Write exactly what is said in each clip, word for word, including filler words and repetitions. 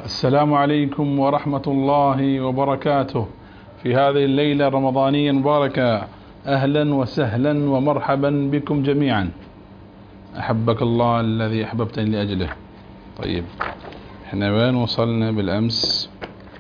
السلام عليكم ورحمة الله وبركاته. في هذه الليلة الرمضانية المباركة أهلا وسهلا ومرحبا بكم جميعا. أحبك الله الذي أحببتني لأجله. طيب احنا وين وصلنا بالأمس؟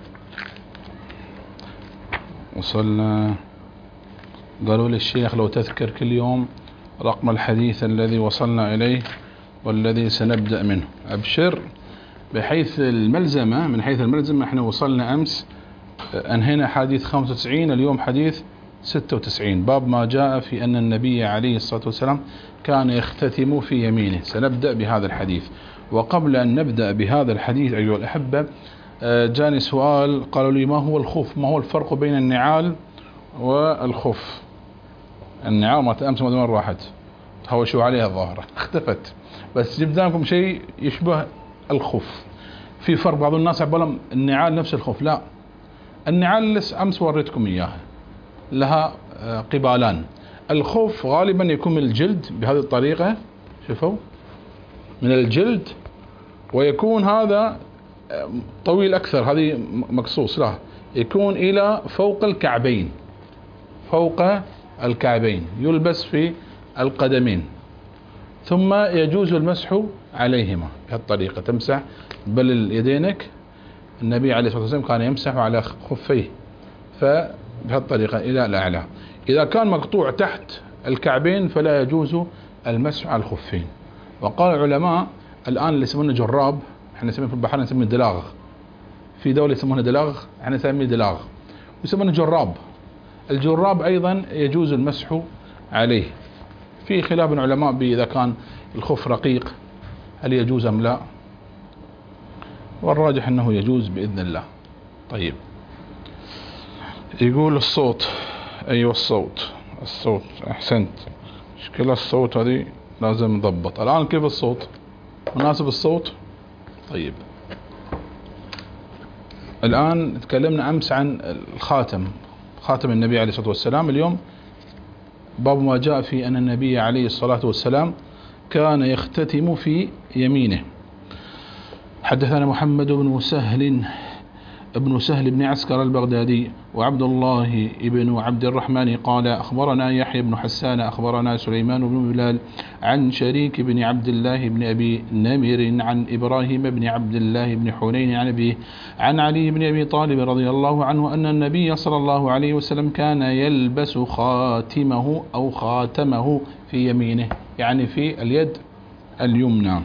وصلنا قالوا للشيخ لو تذكر كل يوم رقم الحديث الذي وصلنا إليه والذي سنبدأ منه. أبشر. بحيث الملزمة من حيث الملزمة احنا وصلنا أمس أنهينا حديث خمسة وتسعين، اليوم حديث ستة وتسعين، باب ما جاء في أن النبي عليه الصلاة والسلام كان يختتم في يمينه. سنبدأ بهذا الحديث. وقبل أن نبدأ بهذا الحديث أيها الأحبة جاني سؤال، قالوا لي ما هو الخف؟ ما هو الفرق بين النعال والخف؟ النعال ما أمس ما وين راحت؟ تهوشوا عليها الظاهرة اختفت، بس جبنا لكم شيء يشبه الخف. في فرق، بعض الناس عبالهم النعال نفس الخف، لا، النعال أمس وريتكم إياها لها قبالان. الخف غالبا يكون من الجلد بهذه الطريقة، شوفوا من الجلد، ويكون هذا طويل أكثر، هذه مقصوص، لا يكون إلى فوق الكعبين، فوق الكعبين، يلبس في القدمين، ثم يجوز المسح عليهما بهالطريقة، تمسح بل يدينك. النبي عليه الصلاة والسلام كان يمسح على خفيه فبهالطريقة إلى الأعلى. إذا كان مقطوع تحت الكعبين فلا يجوز المسح على الخفين. وقال العلماء الآن اللي يسمونه جراب، احنا نسميه في البحر نسميه دلاغ، في دولة يسمونه دلاغ، احنا نسميه دلاغ، ويسمونه جراب. الجراب أيضا يجوز المسح عليه. في خلاف العلماء بإذا كان الخف رقيق هل يجوز أم لا، والراجح أنه يجوز بإذن الله. طيب يقول الصوت، أيوة الصوت الصوت أحسنت، مشكلة الصوت هذه لازم نضبط. الآن كيف الصوت؟ مناسب الصوت؟ طيب الآن تكلمنا أمس عن الخاتم، خاتم النبي عليه الصلاة والسلام. اليوم باب ما جاء في أن النبي عليه الصلاة والسلام كان يختتم في يمينه. حدثنا محمد بن سهل ابن سهل بن عسكر البغدادي وعبد الله بن عبد الرحمن قال أخبرنا يحيى بن حسان أخبرنا سليمان بن بلال عن شريك بن عبد الله بن أبي نمر عن إبراهيم بن عبد الله بن حنين عن أبيه عن علي بن أبي طالب رضي الله عنه أن النبي صلى الله عليه وسلم كان يلبس خاتمه أو خاتمه في يمينه، يعني في اليد اليمنى.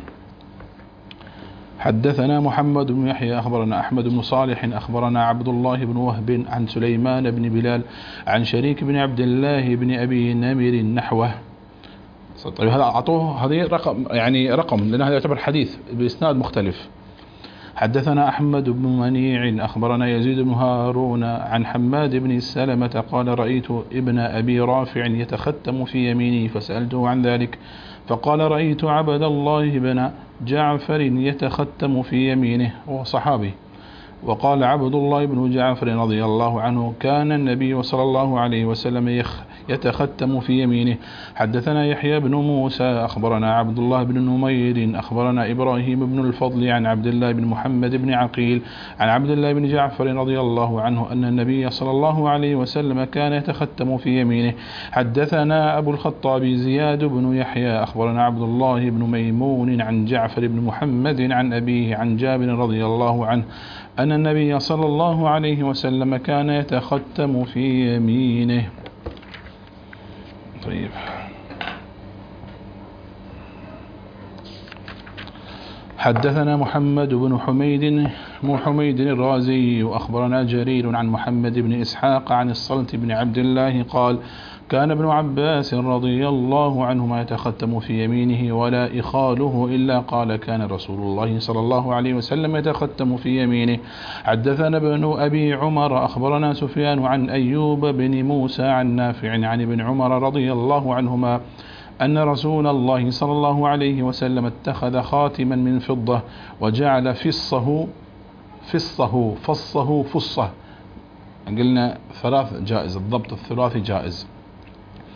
حدثنا محمد بن يحيى أخبرنا أحمد بن صالح أخبرنا عبد الله بن وهب عن سليمان بن بلال عن شريك بن عبد الله بن أبي نمر نحوه. طيب هذا أعطوه هذه رقم، يعني رقم، لأن هذا يعتبر حديث بإسناد مختلف. حدثنا أحمد بن منيع أخبرنا يزيد بن هارون عن حماد بن سلمة قال رأيت ابن أبي رافع يتختم في يمينه فسألته عن ذلك فقال رأيت عبد الله بن جعفر يتختم في يمينه، وهو صحابي. وقال عبد الله بن جعفر رضي الله عنه كان النبي صلى الله عليه وسلم يتختم في يمينه. حدثنا يحيى بن موسى أخبرنا عبد الله بن نمير أخبرنا إبراهيم بن الفضل عن عبد الله بن محمد بن عقيل عن عبد الله بن جعفر رضي الله عنه أن النبي صلى الله عليه وسلم كان يتختم في يمينه. حدثنا أبو الخطاب زياد بن يحيى أخبرنا عبد الله بن ميمون عن جعفر بن محمد عن أبيه عن جابر رضي الله عنه أن النبي صلى الله عليه وسلم كان يتختم في يمينه. طيب حدثنا محمد بن حميد بن حميد الرازي وأخبرنا جرير عن محمد بن إسحاق عن الصلت بن عبد الله قال كان ابن عباس رضي الله عنهما يتختم في يمينه ولا إخاله إلا قال كان رسول الله صلى الله عليه وسلم يتختم في يمينه. حدثنا ابن أبي عمر أخبرنا سفيان عن أيوب بن موسى عن نافع عن ابن عمر رضي الله عنهما أن رسول الله صلى الله عليه وسلم اتخذ خاتما من فضة وجعل فصه فصه فصه فصه، قلنا ثلاث جائز، الضبط الثلاثي جائز.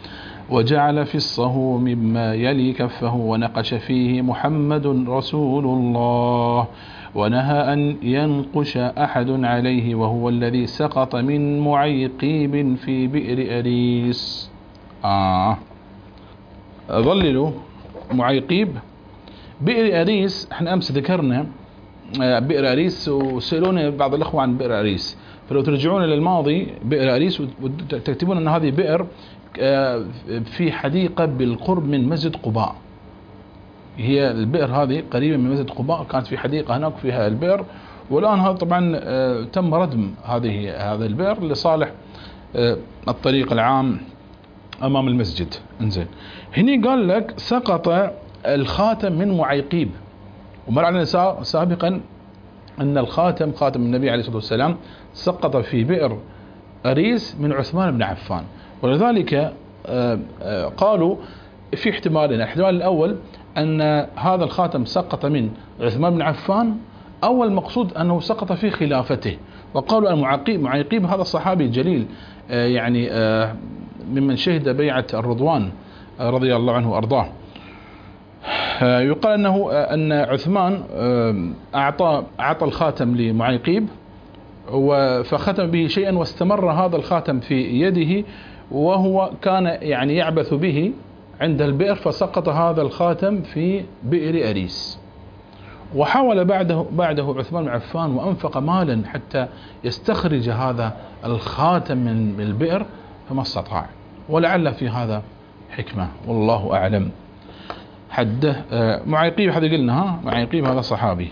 وجعل فصه مما يلي كفه ونقش فيه محمد رسول الله، ونهى أن ينقش أحد عليه، وهو الذي سقط من معيقيب في بئر أريس. آه ظللوا معيقيب بئر أريس. احنا أمس ذكرنا بئر أريس وسألوني بعض الأخوة عن بئر أريس، فلو ترجعون للماضي بئر أريس وتكتبون أن هذه بئر في حديقة بالقرب من مسجد قباء. هي البئر هذه قريبة من مسجد قباء، كانت في حديقة هناك فيها البئر، والآن هذا طبعا تم ردم هذه هذا البئر لصالح الطريق العام أمام المسجد. انزين، هني قال لك سقط الخاتم من معيقيب، ومر علينا سابقا أن الخاتم خاتم النبي عليه الصلاة والسلام سقط في بئر أريس من عثمان بن عفان، ولذلك قالوا في احتمالين. الاحتمال الأول أن هذا الخاتم سقط من عثمان بن عفان، أو المقصود أنه سقط في خلافته. وقالوا المعيقيب معيقيب هذا الصحابي جليل، يعني ممن شهد بيعة الرضوان رضي الله عنه وأرضاه. يقال أنه أن عثمان أعطى أعطى الخاتم لمعيقيب فختم به شيئا، واستمر هذا الخاتم في يده وهو كان يعني يعبث به عند البئر، فسقط هذا الخاتم في بئر أريس. وحاول بعده بعده عثمان بن عفان وأنفق مالا حتى يستخرج هذا الخاتم من البئر فما استطاع، ولعل في هذا حكمة والله أعلم. حده معيقيب هذا قلنا، ها معيقيب هذا صحابي.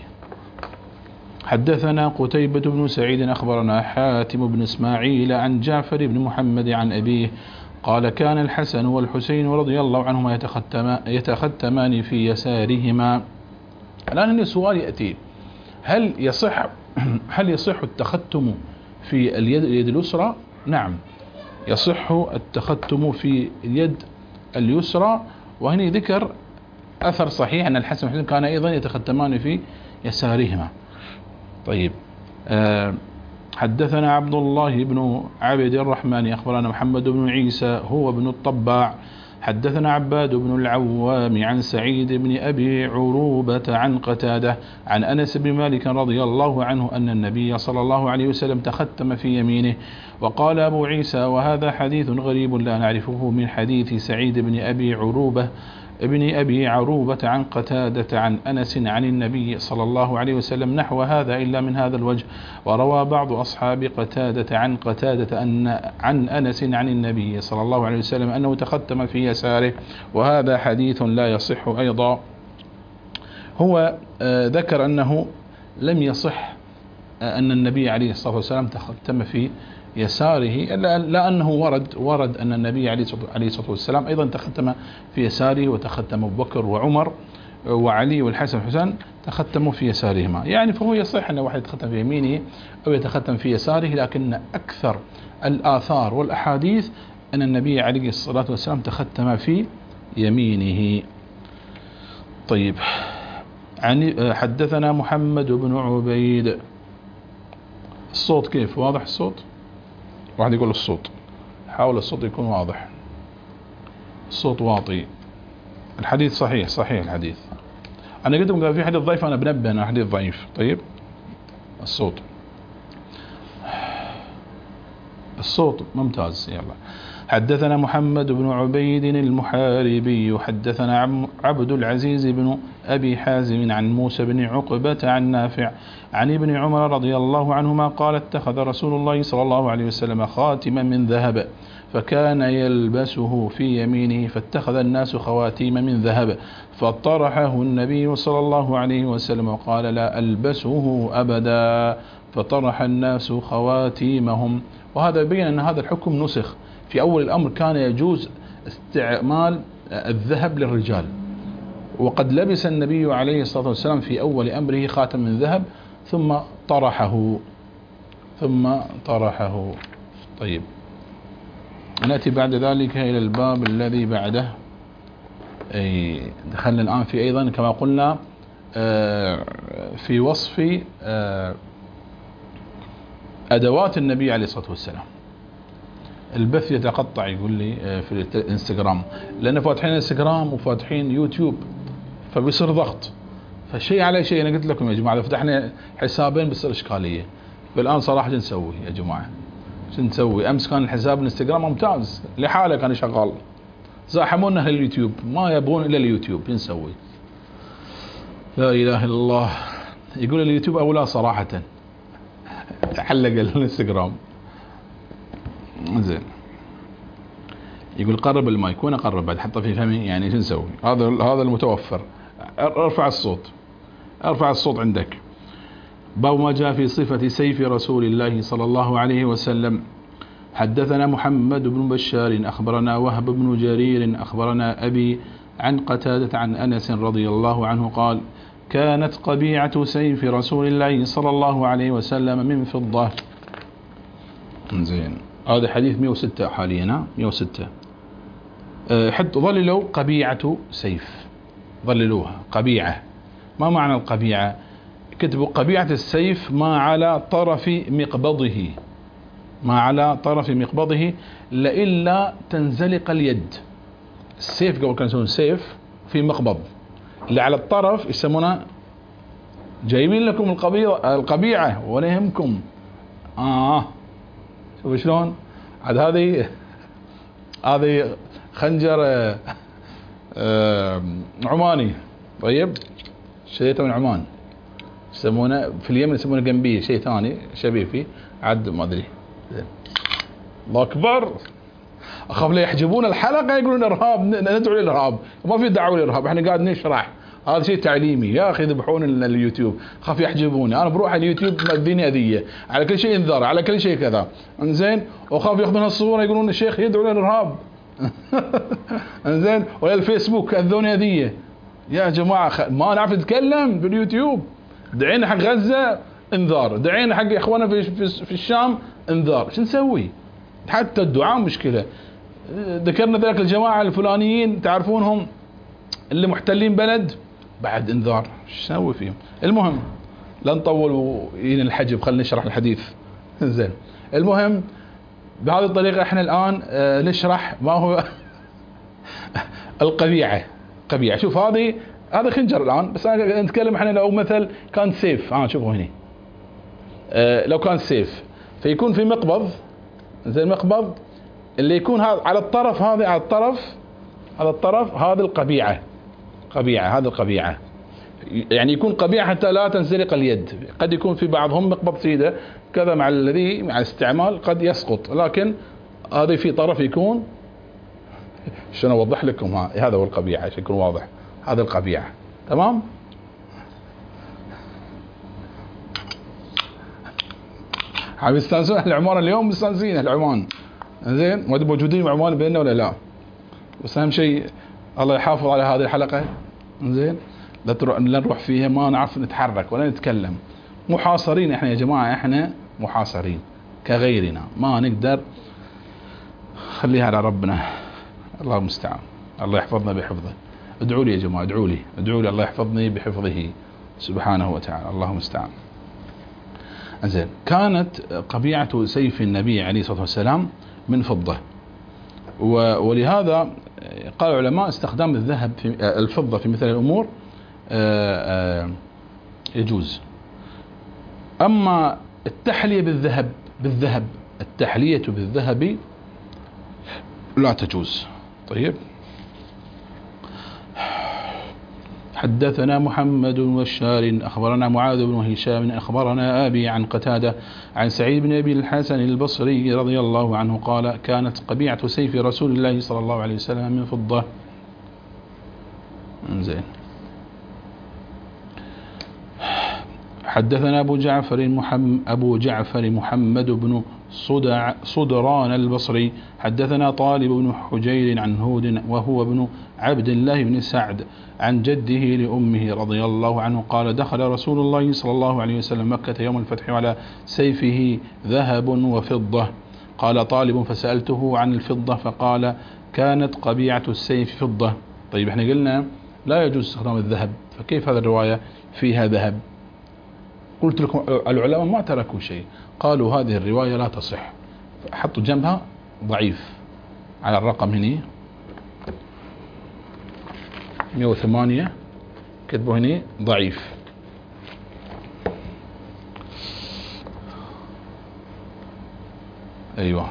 حدثنا قتيبة بن سعيد أخبرنا حاتم بن إسماعيل عن جعفر بن محمد عن أبيه قال كان الحسن والحسين رضي الله عنهما يتختما يتختمان في يسارهما. الآن هنا سؤال يأتي، هل يصح هل يصح التختم في اليد اليد اليسرى؟ نعم، يصح التختم في اليد اليسرى، وهنا ذكر أثر صحيح أن الحسن والحسين كان أيضا يتختمان في يسارهما. طيب، أه حدثنا عبد الله بن عبد الرحمن أخبرنا محمد بن عيسى هو ابن الطباع حدثنا عباد بن العوام عن سعيد بن أبي عروبة عن قتادة عن أنس بن مالك رضي الله عنه أن النبي صلى الله عليه وسلم تختم في يمينه. وقال أبو عيسى وهذا حديث غريب لا نعرفه من حديث سعيد بن أبي عروبة ابن أبي عروبة عن قتادة عن أنس عن النبي صلى الله عليه وسلم نحو هذا إلا من هذا الوجه. وروى بعض أصحاب قتادة عن قتادة أن عن أنس عن النبي صلى الله عليه وسلم أنه تختم في يساره، وهذا حديث لا يصح أيضا. هو ذكر أنه لم يصح أن النبي عليه الصلاة والسلام تختم في يساره، لا أنه ورد ورد أن النبي عليه الصلاة والسلام أيضا تختم في يساره، وتختم أبو بكر وعمر وعلي والحسن والحسين تختموا في يسارهما. يعني فهو يصح أن واحد يتختم في يمينه أو يتختم في يساره، لكن أكثر الآثار والأحاديث أن النبي عليه الصلاة والسلام تختم في يمينه. طيب، عن حدثنا محمد بن عبيد. الصوت كيف؟ واضح الصوت؟ واحد يقول الصوت، حاول الصوت يكون واضح. الصوت واطي. الحديث صحيح صحيح الحديث. أنا قلت لكم في حديث ضعيف، أنا بنبه أنا حديث ضعيف. طيب، الصوت الصوت ممتاز. يلا. حدثنا محمد بن عبيد المحاربي حدثنا عبد العزيز بن أبي حازم عن موسى بن عقبة عن نافع عن ابن عمر رضي الله عنهما قال اتخذ رسول الله صلى الله عليه وسلم خاتما من ذهب فكان يلبسه في يمينه، فاتخذ الناس خواتيم من ذهب فطرحه النبي صلى الله عليه وسلم وقال لا ألبسه أبدا، فطرح الناس خواتيمهم. وهذا يبين أن هذا الحكم نسخ. في أول الأمر كان يجوز استعمال الذهب للرجال، وقد لبس النبي عليه الصلاة والسلام في أول أمره خاتم من ذهب ثم طرحه ثم طرحه. طيب، نأتي بعد ذلك إلى الباب الذي بعده. أي دخلنا الآن في أيضا كما قلنا في وصف أدوات النبي عليه الصلاة والسلام. البث يتقطع يقول لي في الانستغرام، لأن فاتحين انستغرام وفاتحين يوتيوب، فبيصير ضغط. فشيء على شيء. أنا قلت لكم يا جماعة، إذا فتحنا حسابين بتصير إشكالية. فالآن صراحة شو نسوي يا جماعة؟ شو نسوي؟ أمس كان الحساب الانستغرام ممتاز لحاله، كان شغال، زاحمونا لليوتيوب، ما يبغون إلا اليوتيوب. شو نسوي؟ لا إله إلا الله. يقول اليوتيوب أولى صراحة. علق الانستغرام. زين. يقول قرب المايك. وين اقرب بعد؟ حطه في فمي يعني. شو نسوي؟ هذا هذا المتوفر. ارفع الصوت، ارفع الصوت عندك. باب ما جاء في صفة سيف رسول الله صلى الله عليه وسلم. حدثنا محمد بن بشار أخبرنا وهب بن جرير أخبرنا أبي عن قتادة عن أنس رضي الله عنه قال: كانت قبيعة سيف رسول الله صلى الله عليه وسلم من فضة. زين. هذا حديث مئة وستة حاليا. مئة وستة. حتى ظللوا قبيعة سيف، ظللوها قبيعة. ما معنى القبيعة؟ كتبوا قبيعة السيف ما على طرف مقبضه، ما على طرف مقبضه لئلا تنزلق اليد. السيف قبل كانوا يسمون سيف في مقبض، اللي على الطرف يسمونه. جايبين لكم القبيعة ولا يهمكم. آه شوف شلون عاد. هذه هذه خنجر آه آه عماني. طيب شريته من عمان، يسمونه في اليمن يسمونه جنبيه، شيء ثاني شبيه فيه عد ما ادري. الله اكبر. اخاف لا يحجبون الحلقه يقولون ارهاب، ندعو للارهاب. ما في دعوه للارهاب، احنا قاعد نشرح. هذا شيء تعليمي يا اخي. يذبحون اليوتيوب، خاف يحجبوني. انا بروح على اليوتيوب مأذيني اذيه، على كل شيء انذار، على كل شيء كذا. انزين. وخاف ياخذون الصوره يقولون الشيخ يدعو للارهاب. انزين. ولا الفيسبوك اذوني اذيه. يا جماعه خ... ما نعرف نتكلم في اليوتيوب. دعينا حق غزه انذار، دعينا حق اخواننا في في, في الشام انذار. شو نسوي؟ حتى الدعاء مشكله. ذكرنا ذلك الجماعه الفلانيين تعرفونهم اللي محتلين بلد، بعد انذار. شو نسوي فيهم؟ المهم لا نطول وين الحجب، خلينا نشرح الحديث. زين. المهم بهذه الطريقه احنا الان نشرح ما هو القبيعه. قبيعه. شوف هذه، هذا خنجر الان، بس انا نتكلم احنا لو مثل كان سيف. اه شوفوا هنا. آه لو كان سيف فيكون في مقبض، زي المقبض اللي يكون هذا على الطرف، هذا على الطرف، على الطرف هذا القبيعه. قبيعه. هذا القبيعه يعني يكون قبيعه حتى لا تنزلق اليد. قد يكون في بعضهم مقبض سيده كذا، مع الذي مع الاستعمال قد يسقط، لكن هذا في طرف يكون. شلون اوضح لكم؟ ها هذا هو القبيعه عشان يكون واضح. هذا القبيعه. تمام. حابب يستانسون اهل عمان اليوم؟ مستانسين اهل عمان. زين. ما موجودين عمان بيننا ولا لا؟ بس اهم شيء الله يحافظ على هذه الحلقه. زين. لا تروح لا نروح فيها ما نعرف نتحرك ولا نتكلم. محاصرين احنا يا جماعه، احنا محاصرين كغيرنا، ما نقدر. خليها على ربنا. الله المستعان. الله يحفظنا بحفظه. ادعوا لي يا جماعه، ادعوا لي، ادعوا لي الله يحفظني بحفظه سبحانه وتعالى. الله المستعان. زين. كانت قبيعة سيف النبي عليه الصلاة والسلام من فضة، ولهذا قال العلماء استخدام الذهب في الفضة في مثل الأمور يجوز. أما التحلية بالذهب بالذهب التحلية بالذهب لا تجوز. طيب. حدثنا محمد بن بشار أخبرنا معاذ بن هشام أخبرنا أبي عن قتادة عن سعيد بن أبي الحسن البصري رضي الله عنه قال: كانت قبيعة سيف رسول الله صلى الله عليه وسلم من فضة. زين. حدثنا أبو جعفر محمد أبو جعفر محمد بن صدع صدران البصري حدثنا طالب بن حجير عن هود وهو ابن عبد الله بن سعد عن جده لأمه رضي الله عنه قال: دخل رسول الله صلى الله عليه وسلم مكة يوم الفتح على سيفه ذهب وفضة. قال طالب: فسألته عن الفضة فقال: كانت قبيعة السيف فضة. طيب احنا قلنا لا يجوز استخدام الذهب، فكيف هذا الرواية فيها ذهب؟ قلت لكم العلماء ما تركوا شيء، قالوا هذه الرواية لا تصح، حطوا جنبها ضعيف على الرقم هنا مئة وثمانية، كتبه هنا ضعيف. أيوة.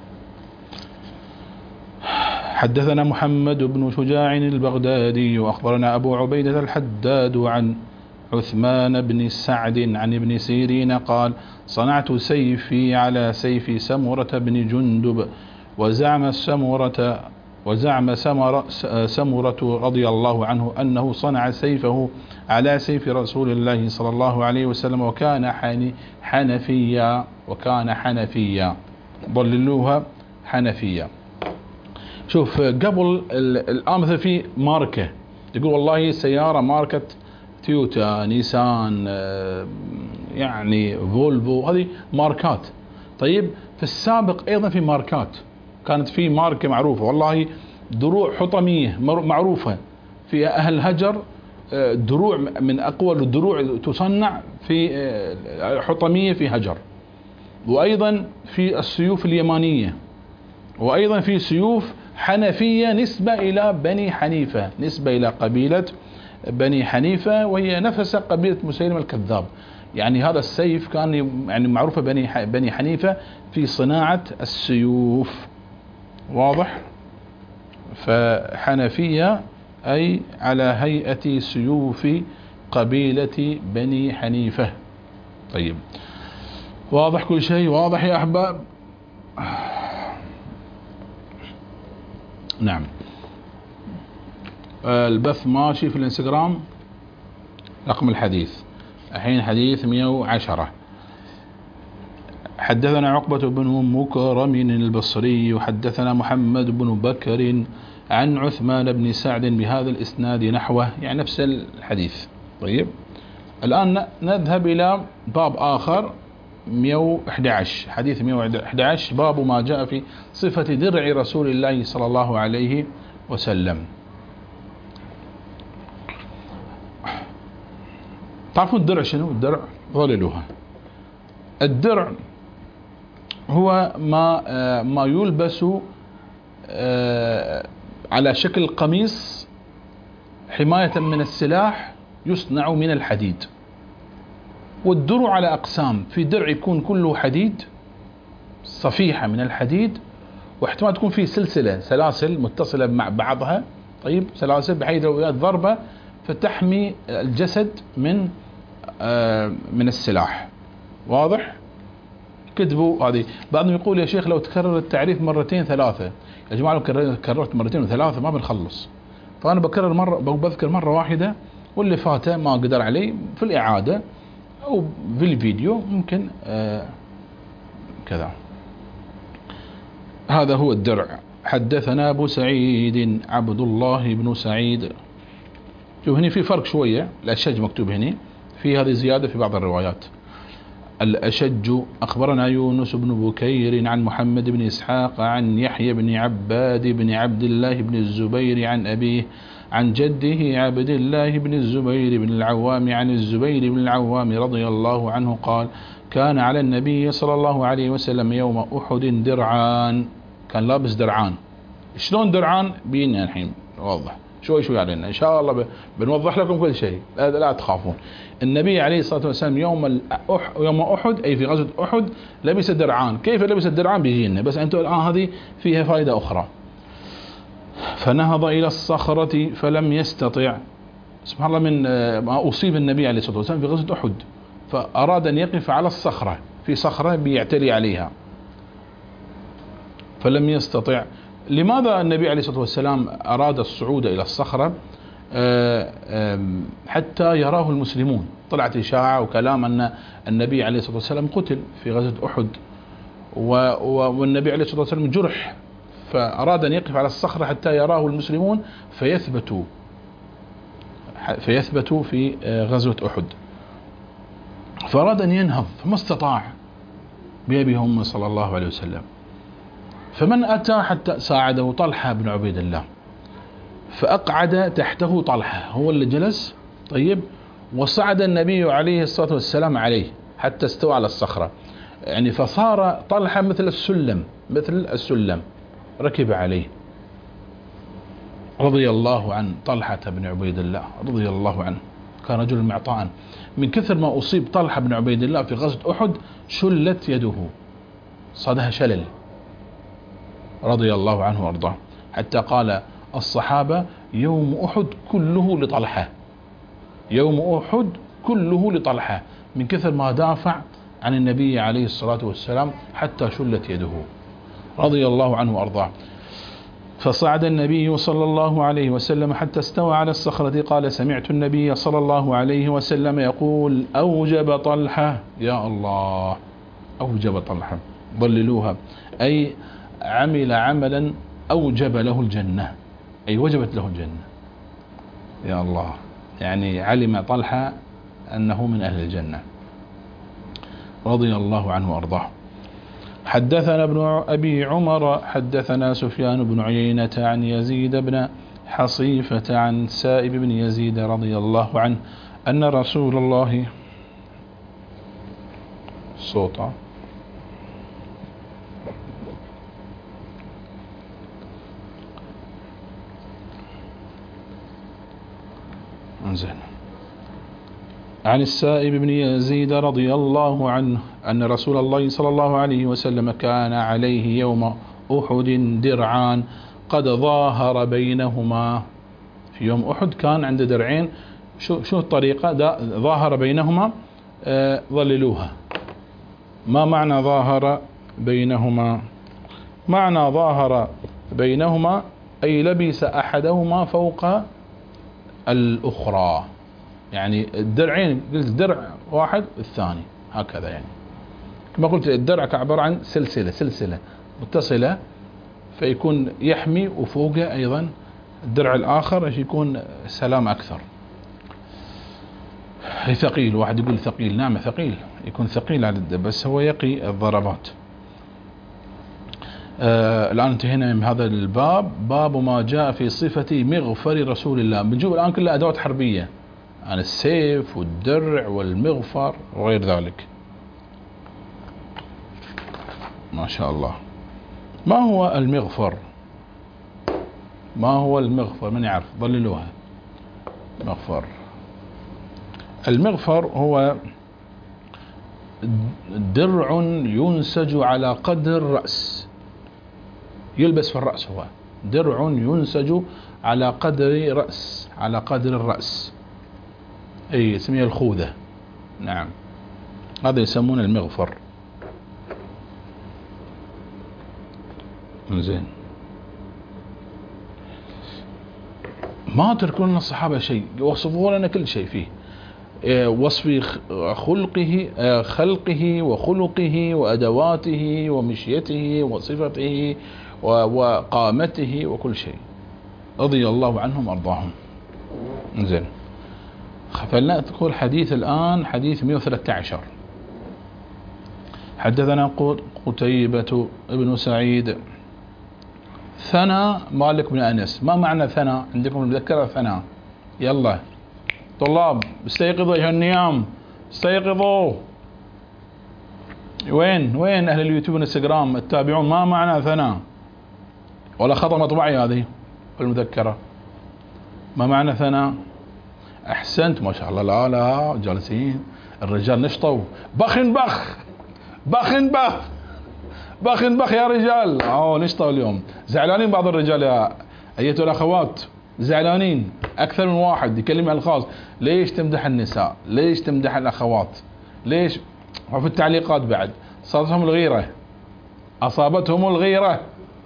حدثنا محمد بن شجاع البغدادي وأخبرنا أبو عبيدة الحداد عن عثمان بن سعد عن ابن سيرين قال صنعت سيفي على سيف سمرة بن جندب وزعم سمرة وزعم سمرة, سمرة رضي الله عنه أنه صنع سيفه على سيف رسول الله صلى الله عليه وسلم وكان حنفيا وكان حنفيا ضللوها حنفيا. شوف قبل الآن مثل في ماركة تقول والله سيارة ماركة تويوتا نيسان يعني فولفو، هذه ماركات. طيب في السابق أيضا في ماركات، كانت في ماركة معروفة والله دروع حطمية معروفة في أهل هجر، دروع من أقوى الدروع تصنع في حطمية في هجر، وأيضا في السيوف اليمانية، وأيضا في سيوف حنفية نسبة إلى بني حنيفة، نسبة إلى قبيلة بني حنيفة وهي نفس قبيلة مسيلمة الكذاب. يعني هذا السيف كان يعني معروفة بني بني حنيفة في صناعة السيوف، واضح؟ فحنفية أي على هيئة سيوف قبيلة بني حنيفة. طيب واضح كل شيء؟ واضح يا أحباب؟ نعم. البث ماشي في الانستغرام. رقم الحديث الحين حديث مئة وعشرة. حدثنا عقبة بن مكرم البصري وحدثنا محمد بن بكر عن عثمان بن سعد بهذا الإسناد نحوه، يعني نفس الحديث. طيب الآن نذهب إلى باب آخر مئة وأحد عشر، حديث مئة وأحد عشر، باب ما جاء في صفة درع رسول الله صلى الله عليه وسلم. تعرفون الدرع شنو؟ الدرع ظللوها. الدرع هو ما ما يلبس على شكل قميص حماية من السلاح، يصنع من الحديد. والدرع على أقسام، في درع يكون كله حديد، صفيحة من الحديد، واحتمال تكون فيه سلسلة سلاسل متصلة مع بعضها. طيب سلاسل بحيث لو جاءت ضربة فتحمي الجسد من آه من السلاح. واضح؟ كذبوا هذه. بعضهم يقول يا شيخ لو تكرر التعريف مرتين ثلاثة، يا جماعة لو كررت مرتين وثلاثة ما بنخلص. فأنا بكرر مرة، بذكر مرة واحدة، واللي فاته ما قدر عليه في الإعادة أو في الفيديو ممكن آه كذا. هذا هو الدرع. حدثنا أبو سعيد عبد الله بن سعيد. شوف هنا في فرق شوية، الأشج مكتوب هنا، في هذه زيادة في بعض الروايات. الأشج أخبرنا يونس بن بكير عن محمد بن إسحاق عن يحيى بن عباد بن عبد الله بن الزبير عن أبيه عن جده عبد الله بن الزبير بن العوام عن الزبير بن العوام رضي الله عنه قال كان على النبي صلى الله عليه وسلم يوم أحد درعان، كان لابس درعان. شلون درعان؟ بينا الحين نوضح شوي شوي علينا إن شاء الله، بنوضح لكم كل شيء، لا تخافون. النبي عليه الصلاة والسلام يوم يوم أحد أي في غزوة أحد لبس درعان. كيف لبس الدرعان بيجينا، بس أنتم الآن هذه فيها فائدة أخرى. فنهض إلى الصخرة فلم يستطع. سبحان الله، من ما أصيب النبي عليه الصلاة والسلام في غزوة أحد، فأراد أن يقف على الصخرة، في صخرة بيعتلي عليها فلم يستطع. لماذا النبي عليه الصلاة والسلام أراد الصعود إلى الصخرة؟ حتى يراه المسلمون. طلعت إشاعة وكلام أن النبي عليه الصلاة والسلام قتل في غزوة أحد، والنبي عليه الصلاة والسلام جرح، فأراد أن يقف على الصخرة حتى يراه المسلمون فيثبتوا فيثبتوا في غزوة أحد. فأراد أن ينهض فما استطاع بأبيهم صلى الله عليه وسلم. فمن أتى حتى ساعده؟ طلحة بن عبيد الله، فأقعد تحته طلحة، هو اللي جلس. طيب وصعد النبي عليه الصلاة والسلام عليه حتى استوى على الصخرة. يعني فصار طلحة مثل السلم، مثل السلم ركب عليه رضي الله عن طلحة بن عبيد الله رضي الله عنه. كان رجل معطاء، من كثر ما أصيب طلحة بن عبيد الله في غزوة أحد شلت يده، صادها شلل رضي الله عنه وارضاه، حتى قال الصحابة يوم أحد كله لطلحة، يوم أحد كله لطلحة، من كثر ما دافع عن النبي عليه الصلاة والسلام حتى شلت يده رضي الله عنه وارضاه. فصعد النبي صلى الله عليه وسلم حتى استوى على الصخرة، قال سمعت النبي صلى الله عليه وسلم يقول أوجب طلحة، يا الله، أوجب طلحة ضللوها، أي عمل عملا أوجب له الجنة، أي وجبت له الجنة، يا الله، يعني علم طلحة أنه من أهل الجنة رضي الله عنه وأرضاه. حدثنا ابن أبي عمر حدثنا سفيان بن عيينة عن يزيد بن حصيفة عن سائب بن يزيد رضي الله عنه أن رسول الله صوتا انزين عن السائب بن يزيد رضي الله عنه أن رسول الله صلى الله عليه وسلم كان عليه يوم أحد درعان قد ظاهر بينهما. في يوم أحد كان عنده درعين، شو شو الطريقة؟ ظاهر بينهما، آه ظللوها. ما معنى ظاهر بينهما؟ معنى ظاهر بينهما أي لبس أحدهما فوق الأخرى، يعني الدرعين قلت درع واحد الثاني هكذا، يعني كما قلت الدرع عبارة عن سلسلة سلسلة متصلة، فيكون يحمي وفوقه أيضا الدرع الآخر يكون سلام أكثر. ثقيل، واحد يقول ثقيل، نعم ثقيل، يكون ثقيل على الدب بس هو يقي الضربات. آه الآن انتهينا من هذا الباب، باب ما جاء في صفة مغفر رسول الله. بنجيب الآن كلها أدوات حربية عن السيف والدرع والمغفر وغير ذلك. ما شاء الله. ما هو المغفر؟ ما هو المغفر؟ من يعرف؟ ضللوها. مغفر، المغفر هو درع ينسج على قدر الرأس، يلبس في الرأس، هو درع ينسج على قدر رأس، على قدر الرأس، اي اسمها الخوذة، نعم، هذا يسمونه المغفر. زين، ما تركون الصحابة شيء، وصفوا لنا كل شيء فيه، وصف خلقه خلقه وخلقه وأدواته ومشيته وصفته وقامته وكل شيء، رضي الله عنهم وارضاهم. زين، فلنأخذ حديث الآن، حديث مئة وثلاثة عشر. حدثنا قتيبة ابن سعيد ثنى مالك بن أنس. ما معنى ثنى عندكم المذكرة؟ ثنى، يلا طلاب استيقظوا أيها النيام، استيقظوا. وين وين أهل اليوتيوب والانستغرام التابعون؟ ما معنى ثنى؟ ولا خطأ مطبعي هذه المذكرة؟ ما معنى ثنى؟ أحسنت، ما شاء الله. لا لا جالسين الرجال نشطوا، بخ بخ بخ بخ بخ بخ يا رجال، أوه نشطوا اليوم. زعلانين بعض الرجال يا أيتها الأخوات، زعلانين، أكثر من واحد يكلم على الخاص، ليش تمدح النساء؟ ليش تمدح الأخوات؟ ليش؟ وفي التعليقات بعد صارتهم الغيرة، أصابتهم الغيرة،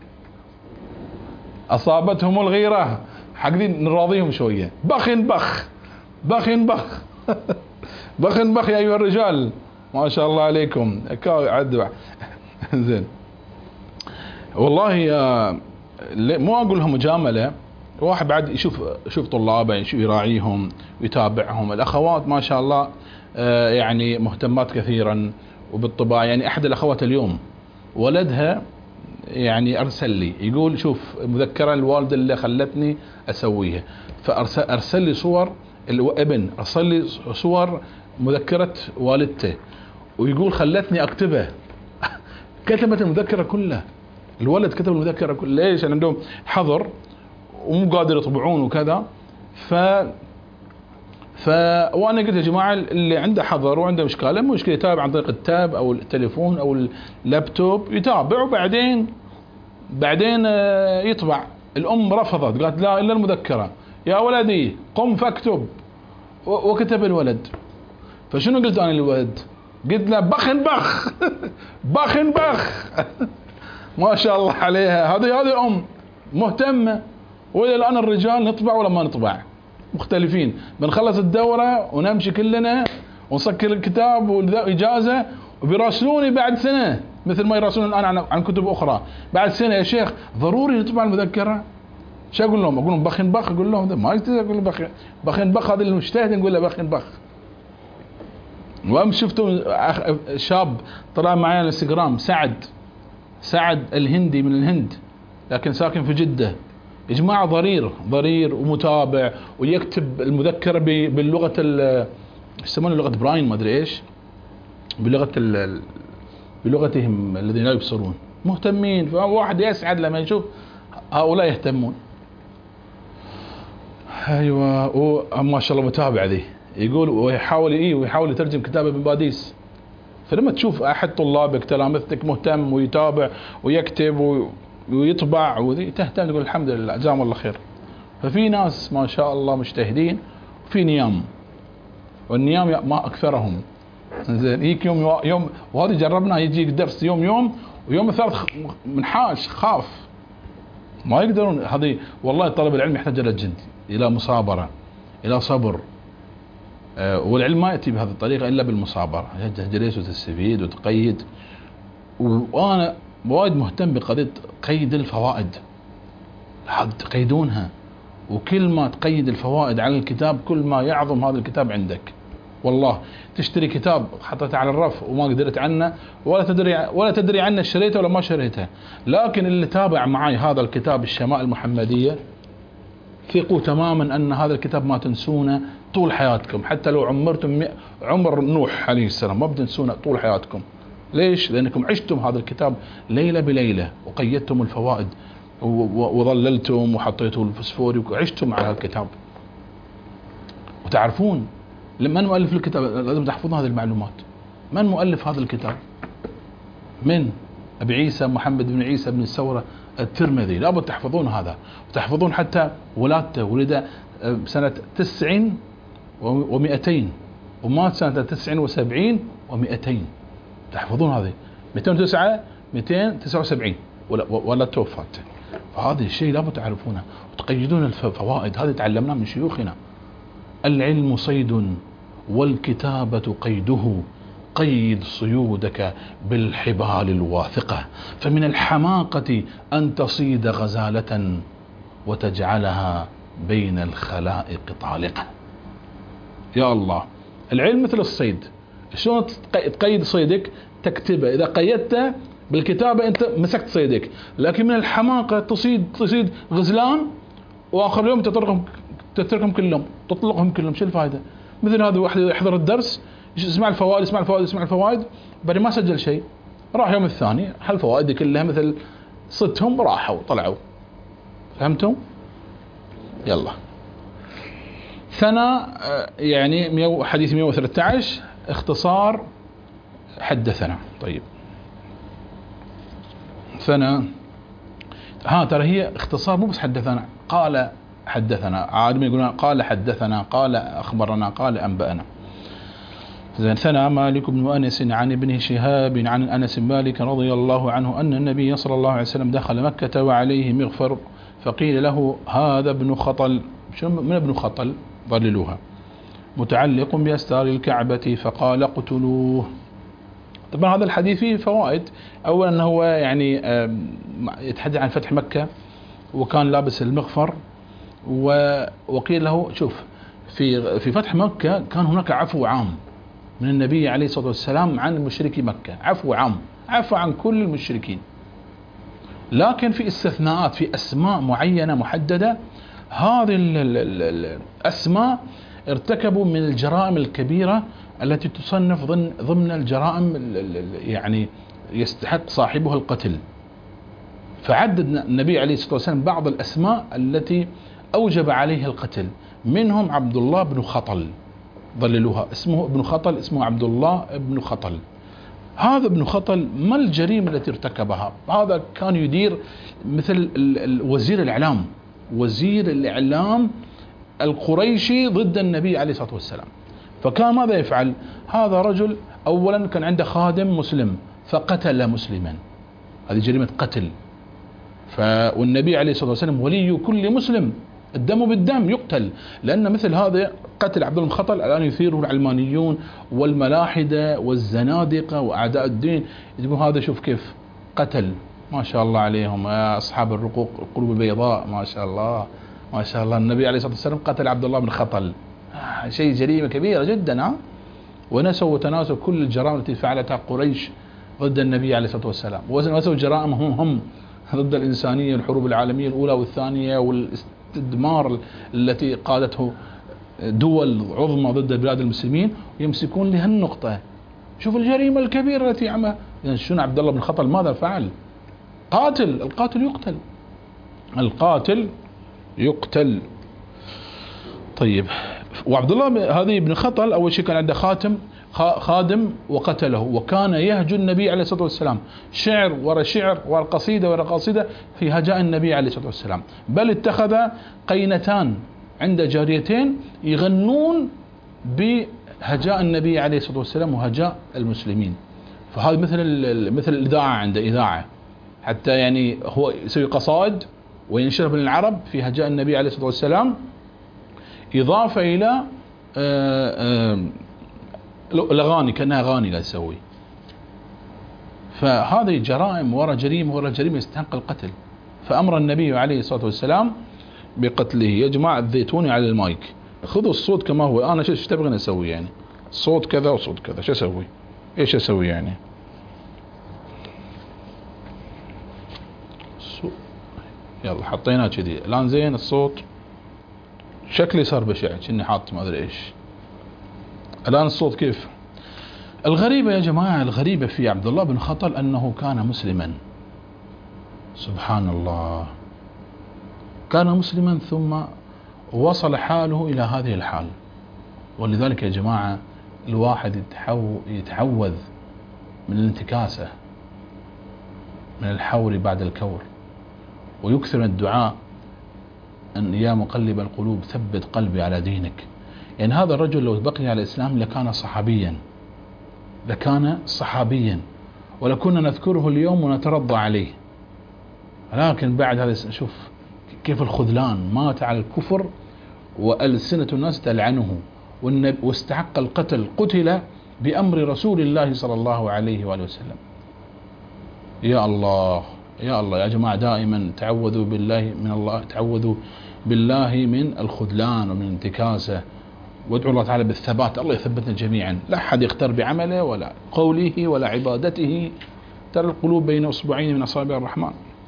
أصابتهم الغيرة، حقدين نراضيهم شوية. بخ بخ بخ بخ بخ بخ يا أيها الرجال، ما شاء الله عليكم. عد زين، والله مو أقول لهم مجاملة، واحد بعد يشوف يشوف طلابه، يشوف يراعيهم ويتابعهم. الأخوات ما شاء الله يعني مهتمات كثيرا وبالطباع. يعني أحد الأخوات اليوم ولدها يعني أرسل لي يقول شوف مذكرة الوالدة اللي خلتني أسويها، فأرسل لي صور الابن، أرسل لي صور مذكرة والدته، ويقول خلتني اكتبه. كتبت المذكرة كلها، الولد كتب المذكرة كلها. ليش؟ عندهم حظر ومو قادر يطبعون وكذا. ف ف وانا قلت يا جماعه اللي عنده حظر وعنده مشكله مو مشكله، يتابع عن طريق التاب او التليفون او اللابتوب، يتابع وبعدين بعدين يطبع. الام رفضت، قالت لا الا المذكره. يا ولدي قم فاكتب. وكتب الولد. فشنو قلت انا للولد؟ قلت له بخ بخ بخ بخ. ما شاء الله عليها. هذه هذه ام مهتمه. والى الان الرجال نطبع ولا ما نطبع مختلفين. بنخلص الدوره ونمشي كلنا ونسكر الكتاب واجازه، وبيراسلوني بعد سنه مثل ما يراسلون الان عن, عن كتب اخرى. بعد سنه يا شيخ ضروري نطبع المذكره. شو اقول لهم؟ اقول لهم بخ بخ. اقول لهم ما يقدر اقول بخ بخ بخ. هذا المجتهد نقول له بخ بخ. وام شفتوا شاب طلع معي على الانستغرام، سعد سعد الهندي من الهند لكن ساكن في جدة. يا جماعة ضرير ضرير ومتابع ويكتب المذكرة باللغة ال يسمونها لغة براين ما ادري ايش، بلغة ال بلغتهم الذين لا يبصرون. مهتمين. فواحد يسعد لما يشوف هؤلاء يهتمون. ايوه ما شاء الله متابع ذي. يقول ويحاول ايه ويحاول يترجم كتاب ابن باديس. فلما تشوف احد طلابك تلامذتك مهتم ويتابع ويكتب ويطبع وذي تهتم، تقول الحمد لله جزاهم الله خير. ففي ناس ما شاء الله مجتهدين وفي نيام، والنيام ما اكثرهم. زين يجيك يوم يوم وهذا جربنا، يجيك درس يوم يوم ويوم الثالث منحاش خاف ما يقدرون. هذه والله طلب العلم يحتاج الى جد، الى مصابره، الى صبر. أه والعلم ما ياتي بهذه الطريقه الا بالمصابره. تجلس وتستفيد وتقيد. وانا وايد مهتم بقضيه قيد الفوائد. تقيدونها، وكل ما تقيد الفوائد على الكتاب كل ما يعظم هذا الكتاب عندك. والله تشتري كتاب حطيته على الرف وما قدرت عنه ولا تدري ولا تدري عنه شريته ولا ما شريته، لكن اللي تابع معي هذا الكتاب الشمائل المحمدية ثقوا تماما ان هذا الكتاب ما تنسونه طول حياتكم. حتى لو عمرتم عمر نوح عليه السلام ما بتنسونه طول حياتكم. ليش؟ لانكم عشتم هذا الكتاب ليلة بليلة وقيدتم الفوائد وظللتم وحطيتوا الفسفوري وعشتم على الكتاب وتعرفون. من مؤلف الكتاب؟ لازم تحفظون هذه المعلومات. من مؤلف هذا الكتاب؟ من أبي عيسى محمد بن عيسى بن الثورة الترمذي. لابد تحفظون هذا، وتحفظون حتى ولادته. ولد سنة تسع ومئتين ومات سنة تسع وسبعين ومئتين. تحفظون هذه مئتين وتسعة مئتين وتسعة وسبعين ولا ولا توفات. فهذا الشيء لابد تعرفونه وتقيدون الفوائد. هذه تعلمناه من شيوخنا. العلم صيد والكتابة قيده، قيد صيودك بالحبال الواثقة، فمن الحماقة أن تصيد غزالة وتجعلها بين الخلائق طالقة. يا الله، العلم مثل الصيد. شلون تقيد صيدك؟ تكتبه. إذا قيدته بالكتابة أنت مسكت صيدك. لكن من الحماقة تصيد تصيد غزلان وآخر يوم تتركهم تتركهم كلهم تطلقهم كلهم. شو الفائدة؟ مثل هذا واحد يحضر الدرس يسمع الفوائد يسمع الفوائد يسمع الفوائد بعد ما سجل شيء، راح يوم الثاني هالفوائد كلها مثل صدتهم راحوا طلعوا. فهمتوا؟ يلا ثنا يعني حديث مئة وثلاثة عشر اختصار حدثنا. طيب ثنا ها ترى هي اختصار مو بس حدثنا، قال حدثنا. عادم يقولون قال حدثنا، قال أخبرنا، قال أنبأنا. زين ثنا مالك بن أنس عن ابن شهاب عن أنس مالك رضي الله عنه أن النبي صلى الله عليه وسلم دخل مكة وعليه مغفر فقيل له هذا ابن خطل. شنو من ابن خطل؟ ضللوها. متعلق بأستار الكعبة فقال اقتلوه. طبعا هذا الحديث فيه فوائد. أولا أنه هو يعني يتحدث عن فتح مكة وكان لابس المغفر، وقيل له شوف في في فتح مكة كان هناك عفو عام من النبي عليه الصلاة والسلام عن مشركي مكة، عفو عام، عفو عن كل المشركين. لكن في استثناءات في أسماء معينة محددة. هذه الأسماء ارتكبوا من الجرائم الكبيرة التي تصنف ضمن ضمن الجرائم يعني يستحق صاحبها القتل. فعدد النبي عليه الصلاة والسلام بعض الأسماء التي أوجب عليها القتل، منهم عبد الله بن خطل، ضللوها اسمه ابن خطل، اسمه عبد الله بن خطل. هذا ابن خطل ما الجريمة التي ارتكبها؟ هذا كان يدير مثل وزير الإعلام، وزير الإعلام القريشي ضد النبي عليه الصلاة والسلام. فكان ماذا يفعل؟ هذا رجل أولا كان عنده خادم مسلم فقتل مسلما، هذه جريمة قتل. ف والنبي عليه الصلاة والسلام ولي كل مسلم، الدم بالدم يقتل، لأن مثل هذا قتل عبد الله بن خطل الآن يثيره العلمانيون والملاحدة والزنادقة وأعداء الدين، يقول هذا شوف كيف قتل، ما شاء الله عليهم يا أصحاب الرقوق القلوب البيضاء، ما شاء الله ما شاء الله، النبي عليه الصلاة والسلام قتل عبد الله بن خطل. آه شيء جريمة كبيرة جدا. ها ونسوا وتناسوا كل الجرائم التي فعلتها قريش ضد النبي عليه الصلاة والسلام، ونسوا جرائمهم هم ضد الإنسانية، الحروب العالمية الأولى والثانية والاستدمار التي قادته دول عظمى ضد بلاد المسلمين، يمسكون لهالنقطة. شوف الجريمة الكبيرة التي عملها. يعني شنو عبد الله بن خطل ماذا فعل؟ قاتل، القاتل يقتل، القاتل يقتل. طيب، وعبد الله هذه ابن خطل أول شيء كان عنده خاتم خادم وقتله، وكان يهجو النبي عليه الصلاة والسلام، شعر ورا شعر والقصيدة ورا قصيدة في هجاء النبي عليه الصلاة والسلام، بل اتخذ قينتان عند جاريتين يغنون بهجاء النبي عليه الصلاة والسلام وهجاء المسلمين. فهذا مثل مثل الإذاعة، عنده إذاعة حتى يعني هو يسوي قصائد وينشرها بين العرب في هجاء النبي عليه الصلاة والسلام، إضافة إلى آآ آآ الأغاني، كأنها أغاني لا تسوي. فهذه جرائم ورا جريمة ورا جريمة يستحق القتل. فأمر النبي عليه الصلاة والسلام بقتله. يا جماعة ذيتوني على المايك، خذوا الصوت كما هو. أنا شو تبغى أسوي يعني؟ صوت كذا وصوت كذا، شو أسوي؟ إيش أسوي يعني؟ يلا حطيناه كذي الآن زين الصوت، شكلي صار بشع كأني حاط ما أدري إيش. الآن الصوت كيف؟ الغريبة يا جماعة، الغريبة في عبد الله بن خطل أنه كان مسلما. سبحان الله، كان مسلما ثم وصل حاله إلى هذه الحال. ولذلك يا جماعة الواحد يتعوذ من الانتكاسة، من الحور بعد الكور، ويكثر من الدعاء أن يا مقلب القلوب ثبت قلبي على دينك. يعني هذا الرجل لو بقي على الإسلام لكان صحابيا، لكان صحابيا ولكنا نذكره اليوم ونترضى عليه. لكن بعد هذا شوف كيف الخذلان، مات على الكفر وألسنة الناس تلعنه، واستحق القتل، قتل بأمر رسول الله صلى الله عليه وآله وسلم. يا الله يا الله يا جماعة، دائما تعوذوا بالله من الله، تعوذوا بالله من الخذلان ومن الانتكاسة، وادعوا الله تعالى بالثبات. الله يثبتنا جميعا، لا أحد يختار بعمله ولا قوله ولا عبادته، ترى القلوب بين أصبعين من أصابع الرحمن.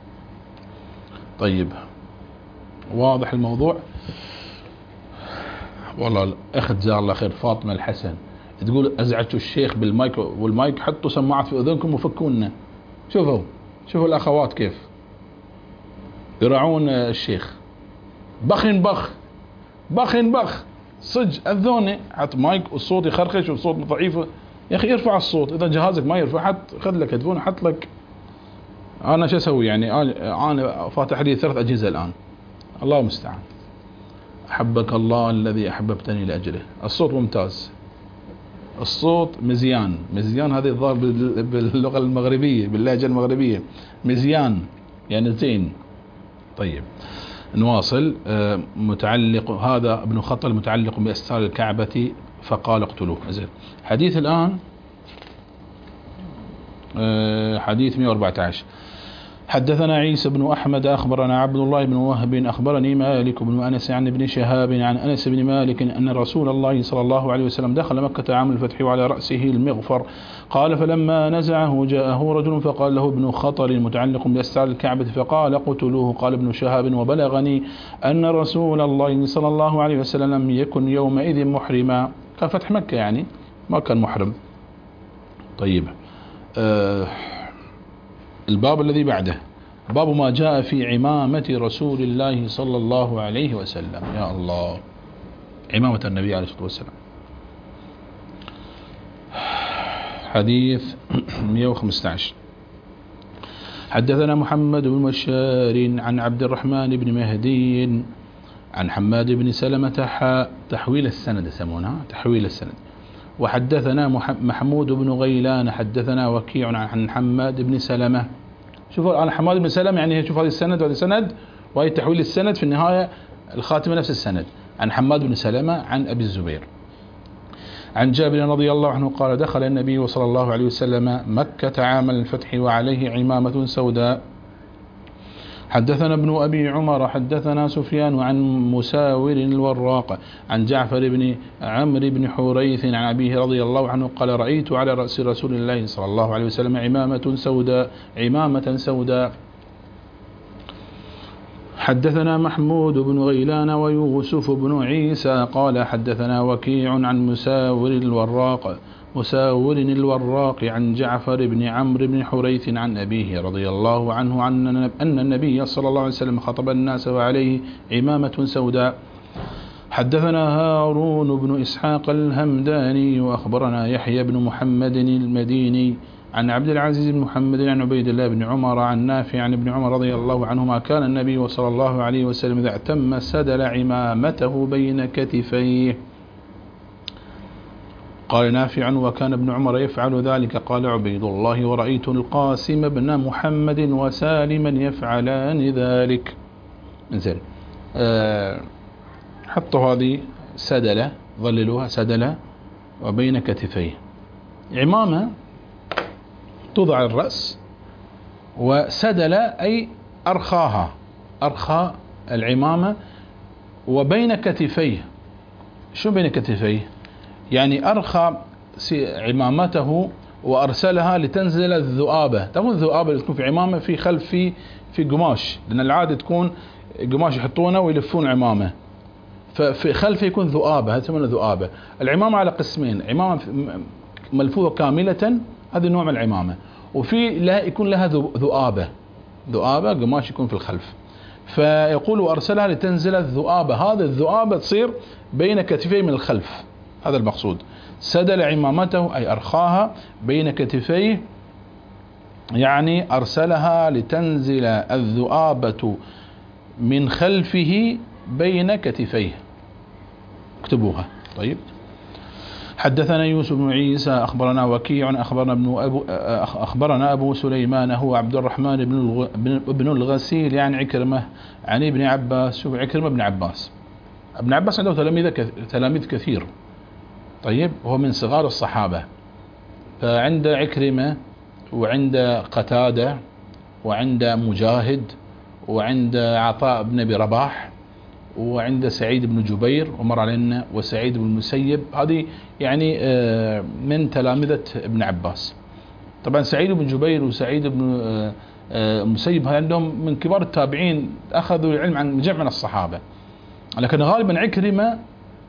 طيب، واضح الموضوع؟ والله الأخت جزاها الله خير فاطمة الحسن تقول أزعجوا الشيخ بالمايك، والمايك حطوا سماعات في أذنكم وفكونا. شوفوا شوفوا الأخوات كيف يراعون الشيخ. بخن بخ بخن بخ صج أذوني، حط مايك والصوت يخرخش والصوت ضعيف. يا أخي ارفع الصوت، إذا جهازك ما يرفع حط خذ لك هدفون حط لك. أنا شو أسوي يعني؟ أنا فاتح لي ثلاث أجهزة الآن، الله المستعان. أحبك الله الذي أحببتني لأجله. الصوت ممتاز، الصوت مزيان. مزيان هذه الظاهر باللغة المغربية، باللهجة المغربية مزيان يعني زين. طيب نواصل. متعلق هذا ابن خطل متعلق بأستار الكعبة فقال اقتلوه. زين، حديث الآن حديث مئة وأربعة عشر. حدثنا عيسى بن أحمد أخبرنا عبد الله بن وهب أخبرني مالك بن أنس عن ابن شهاب عن أنس بن مالك أن رسول الله صلى الله عليه وسلم دخل مكة عام الفتح وعلى رأسه المغفر. قال فلما نزعه جاءه رجل فقال له ابن خطر متعلق بأستار الكعبة فقال اقتلوه. قال ابن شهاب وبلغني أن رسول الله صلى الله عليه وسلم لم يكن يومئذ محرما، كان فتح مكة يعني ما كان محرم. طيب أه الباب الذي بعده باب ما جاء في عمامة رسول الله صلى الله عليه وسلم. يا الله، عمامة النبي عليه الصلاة والسلام. حديث مئة وخمسة عشر. حدثنا محمد بن بشار عن عبد الرحمن بن مهدي عن حماد بن سلمة حاء تحويل السند يسمونها تحويل السند. وحدثنا محمود بن غيلان حدثنا وكيع عن حماد بن سلمة. شوفوا عن حماد بن سلمة يعني شوف هذا السند وهذا السند وهي تحويل السند في النهاية الخاتمة نفس السند. عن حماد بن سلمة عن أبي الزبير عن جابر رضي الله عنه قال دخل النبي صلى الله عليه وسلم مكة عام الفتح وعليه عمامة سوداء. حدثنا ابن أبي عمر حدثنا سفيان عن مساور الوراق عن جعفر بن عمرو بن حريث عن أبيه رضي الله عنه قال رأيت على رأس رسول الله صلى الله عليه وسلم عمامة سوداء عمامة سوداء. حدثنا محمود بن غيلان ويوسف بن عيسى قال حدثنا وكيع عن مساور الوراق مساور الوراق عن جعفر بن عمرو بن حريث عن أبيه رضي الله عنه عن أن النبي صلى الله عليه وسلم خطب الناس وعليه عمامة سوداء. حدثنا هارون بن إسحاق الهمداني وأخبرنا يحيى بن محمد المديني عن عبد العزيز بن محمد عن عبيد الله بن عمر عن نافع عن ابن عمر رضي الله عنهما كان النبي صلى الله عليه وسلم إذا اعتم سدل عمامته بين كتفيه. قال نافع وكان ابن عمر يفعل ذلك. قال عبيد الله ورأيت القاسم بن محمد وسالما يفعلان ذلك. انزل أه حطوا هذه سدلة ظللوها سدلة وبين كتفيه. عمامة توضع الرأس وسدلة أي أرخاها أرخى العمامة وبين كتفيه. شو بين كتفيه؟ يعني أرخى عمامته وأرسلها لتنزل الذؤابة. تكون الذؤابة اللي تكون في عمامة في خلف في في قماش، لأن العادة تكون قماش يحطونه ويلفون عمامة، ففي خلفه يكون ذؤابة، هذا يسمونه ذؤابة. العمامة على قسمين، عمامة ملفوفة كاملة هذا نوع من العمامة، وفي لها يكون لها ذؤابة ذؤابة قماش يكون في الخلف. فيقول وأرسلها لتنزل الذؤابة، هذا الذؤابة تصير بين كتفيه من الخلف، هذا المقصود. سدل عمامته أي أرخاها بين كتفيه، يعني أرسلها لتنزل الذؤابة من خلفه بين كتفيه. اكتبوها. طيب. حدثنا يوسف بن عيسى أخبرنا وكيع أخبرنا ابن أبو أخبرنا أبو سليمان هو عبد الرحمن بن بن الغسيل يعني عكرمة عن ابن عباس. شوف عكرمة ابن عباس، ابن عباس عنده تلاميذ تلاميذ كثير. طيب، هو من صغار الصحابة، فعند عكرمة وعند قتادة وعند مجاهد وعند عطاء بن أبي رباح وعند سعيد بن جبير ومر علينا وسعيد بن المسيب، هذه يعني من تلامذة ابن عباس. طبعا سعيد بن جبير وسعيد بن المسيب عندهم من كبار التابعين، أخذوا العلم عن جمع من الصحابة، لكن غالبا عكرمة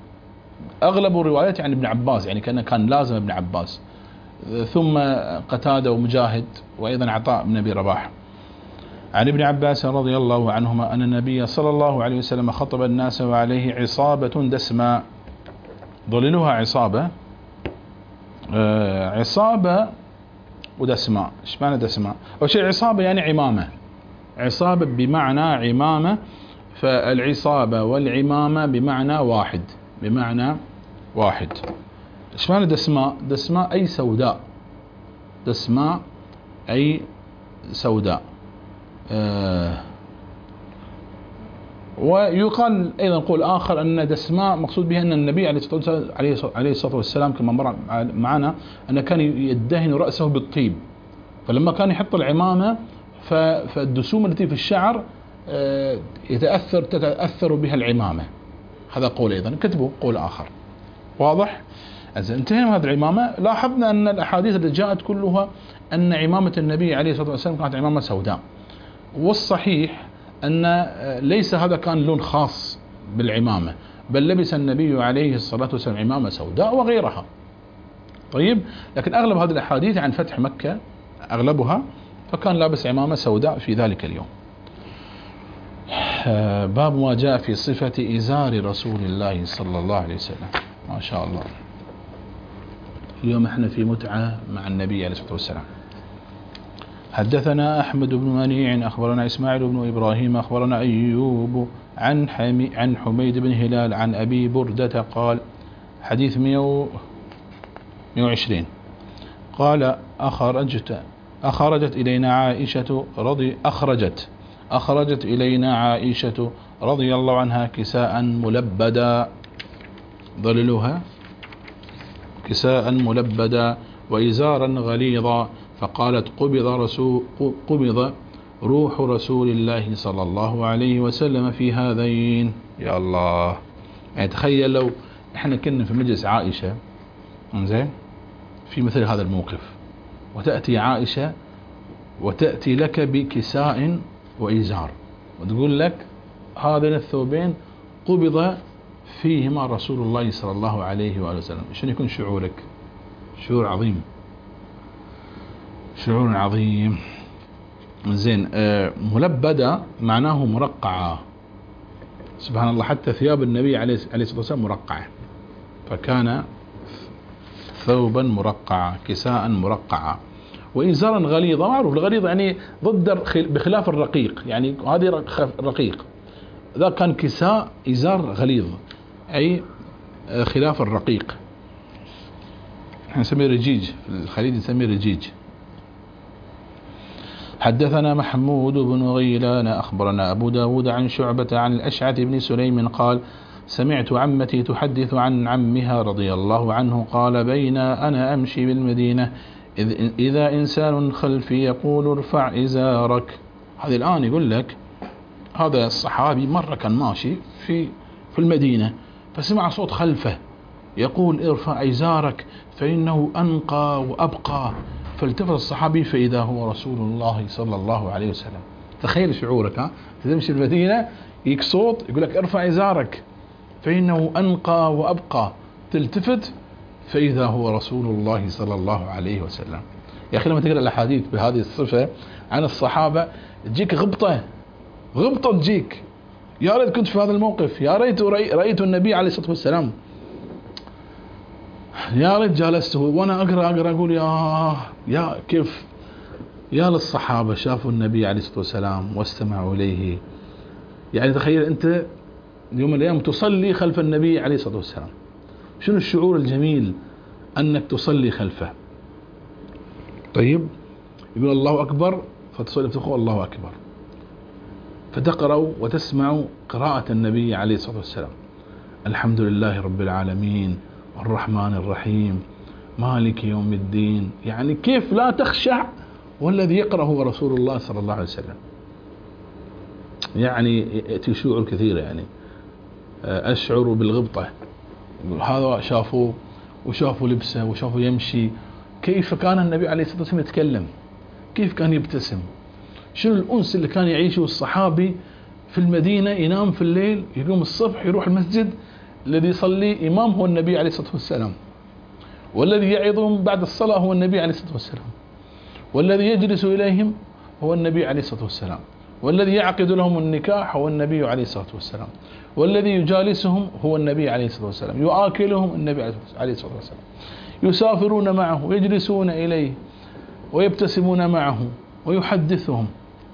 أغلب الروايات عن ابن عباس، يعني كان كان لازم ابن عباس، ثم قتادة ومجاهد وأيضا عطاء بن أبي رباح. عن ابن عباس رضي الله عنهما أن النبي صلى الله عليه وسلم خطب الناس وعليه عصابة دسماء. ظللوها عصابة، آه عصابة ودسماء. ايش معنى دسماء؟ أول شيء عصابة يعني عمامة، عصابة بمعنى عمامة، فالعصابة والعمامة بمعنى واحد، بمعنى واحد. ايش معنى دسماء؟ دسماء أي سوداء، دسماء أي سوداء. آه ويقال أيضا قول آخر أن دسماء مقصود بها أن النبي عليه الصلاة والسلام كما مر معنا أن كان يدهن رأسه بالطيب، فلما كان يحط العمامة فالدسوم التي في الشعر يتأثر تتأثر بها العمامة. هذا قول أيضا، كتبوا قول آخر. واضح؟ انتهينا من هذه العمامة. لاحظنا أن الأحاديث التي جاءت كلها أن عمامة النبي عليه الصلاة والسلام كانت عمامة سوداء، والصحيح أن ليس هذا كان لون خاص بالعمامة، بل لبس النبي عليه الصلاة والسلام عمامة سوداء وغيرها. طيب، لكن أغلب هذه الأحاديث عن فتح مكة أغلبها، فكان لابس عمامة سوداء في ذلك اليوم. باب ما جاء في صفة إزار رسول الله صلى الله عليه وسلم. ما شاء الله، اليوم احنا في متعة مع النبي عليه الصلاة والسلام. حدثنا أحمد بن منيع أخبرنا إسماعيل بن إبراهيم أخبرنا أيوب عن حمي عن حميد بن هلال عن أبي بردة قال، حديث مئة وعشرين، قال أخرجت أخرجت إلينا عائشة رضي أخرجت أخرجت إلينا عائشة رضي الله عنها كساء ملبدا، ظللوها كساء ملبدا وإزارا غليظا، فقالت قبض رسول قبض روح رسول الله صلى الله عليه وسلم في هذين. يا الله، يعني تخيل لو احنا كنا في مجلس عائشة زين في مثل هذا الموقف، وتأتي عائشة وتأتي لك بكساء وإزار وتقول لك هذين الثوبين قبض فيهما رسول الله صلى الله عليه وآله وسلم، شنو يكون شعورك؟ شعور عظيم، شعور عظيم. زين، آه ملبدة معناه مرقعة. سبحان الله، حتى ثياب النبي عليه الصلاة والسلام مرقعة، فكان ثوبا مرقعة كساء مرقعة وإزارا غليظا. معروف الغليظ يعني ضد بخلاف الرقيق، يعني هذه رقيق، ذا كان كساء إزار غليظ أي خلاف الرقيق. احنا نسميه رجيج، في الخليج نسميه رجيج. حدثنا محمود بن غيلان أخبرنا أبو داود عن شعبة عن الأشعث بن سليم قال، سمعت عمتي تحدث عن عمها رضي الله عنه قال، بين أنا أمشي بالمدينة إذ إذا إنسان خلفي يقول ارفع إزارك. هذا الآن يقول لك هذا الصحابي مرة كان ماشي في في المدينة، فسمع صوت خلفه يقول ارفع إزارك فإنه أنقى وأبقى، فالتفت الصحابي فإذا هو رسول الله صلى الله عليه وسلم. تخيل شعورك، ها تمشي المدينة يك صوت يقول لك ارفع إزارك فإنه أنقى وأبقى، تلتفت فإذا هو رسول الله صلى الله عليه وسلم. يا أخي لما تقرأ الأحاديث بهذه الصفة عن الصحابة تجيك غبطة غبطة تجيك، يا ريت كنت في هذا الموقف، يا ريت رأيت النبي عليه الصلاة والسلام، يا ريت جالسته وانا اقرا اقرا اقول يا يا كيف يا للصحابه شافوا النبي عليه الصلاه والسلام واستمعوا اليه. يعني تخيل انت يوم من الايام تصلي خلف النبي عليه الصلاه والسلام، شنو الشعور الجميل انك تصلي خلفه. طيب، يقول الله اكبر فتصلي تقول الله اكبر، فتقرا وتسمع قراءه النبي عليه الصلاه والسلام، الحمد لله رب العالمين الرحمن الرحيم مالك يوم الدين. يعني كيف لا تخشع والذي يقرأ هو رسول الله صلى الله عليه وسلم؟ يعني يأتي شعور كثير، يعني أشعر بالغبطة. هذا شافوه وشافوا لبسه وشافوا يمشي، كيف كان النبي عليه الصلاة والسلام يتكلم، كيف كان يبتسم، شنو الأنس اللي كان يعيشه الصحابي في المدينة، ينام في الليل يقوم الصبح يروح المسجد، الذي يصلي إمام هو النبي عليه الصلاة والسلام، والذي يعظهم بعد الصلاة هو النبي عليه الصلاة والسلام، والذي يجلس إليهم هو النبي عليه الصلاة والسلام، والذي يعقد لهم النكاح هو النبي عليه الصلاة والسلام، والذي يجالسهم هو النبي عليه الصلاة والسلام، يؤكلهم النبي عليه الصلاة والسلام، يسافرون معه ويجلسون إليه ويبتسمون معه ويحدثهم.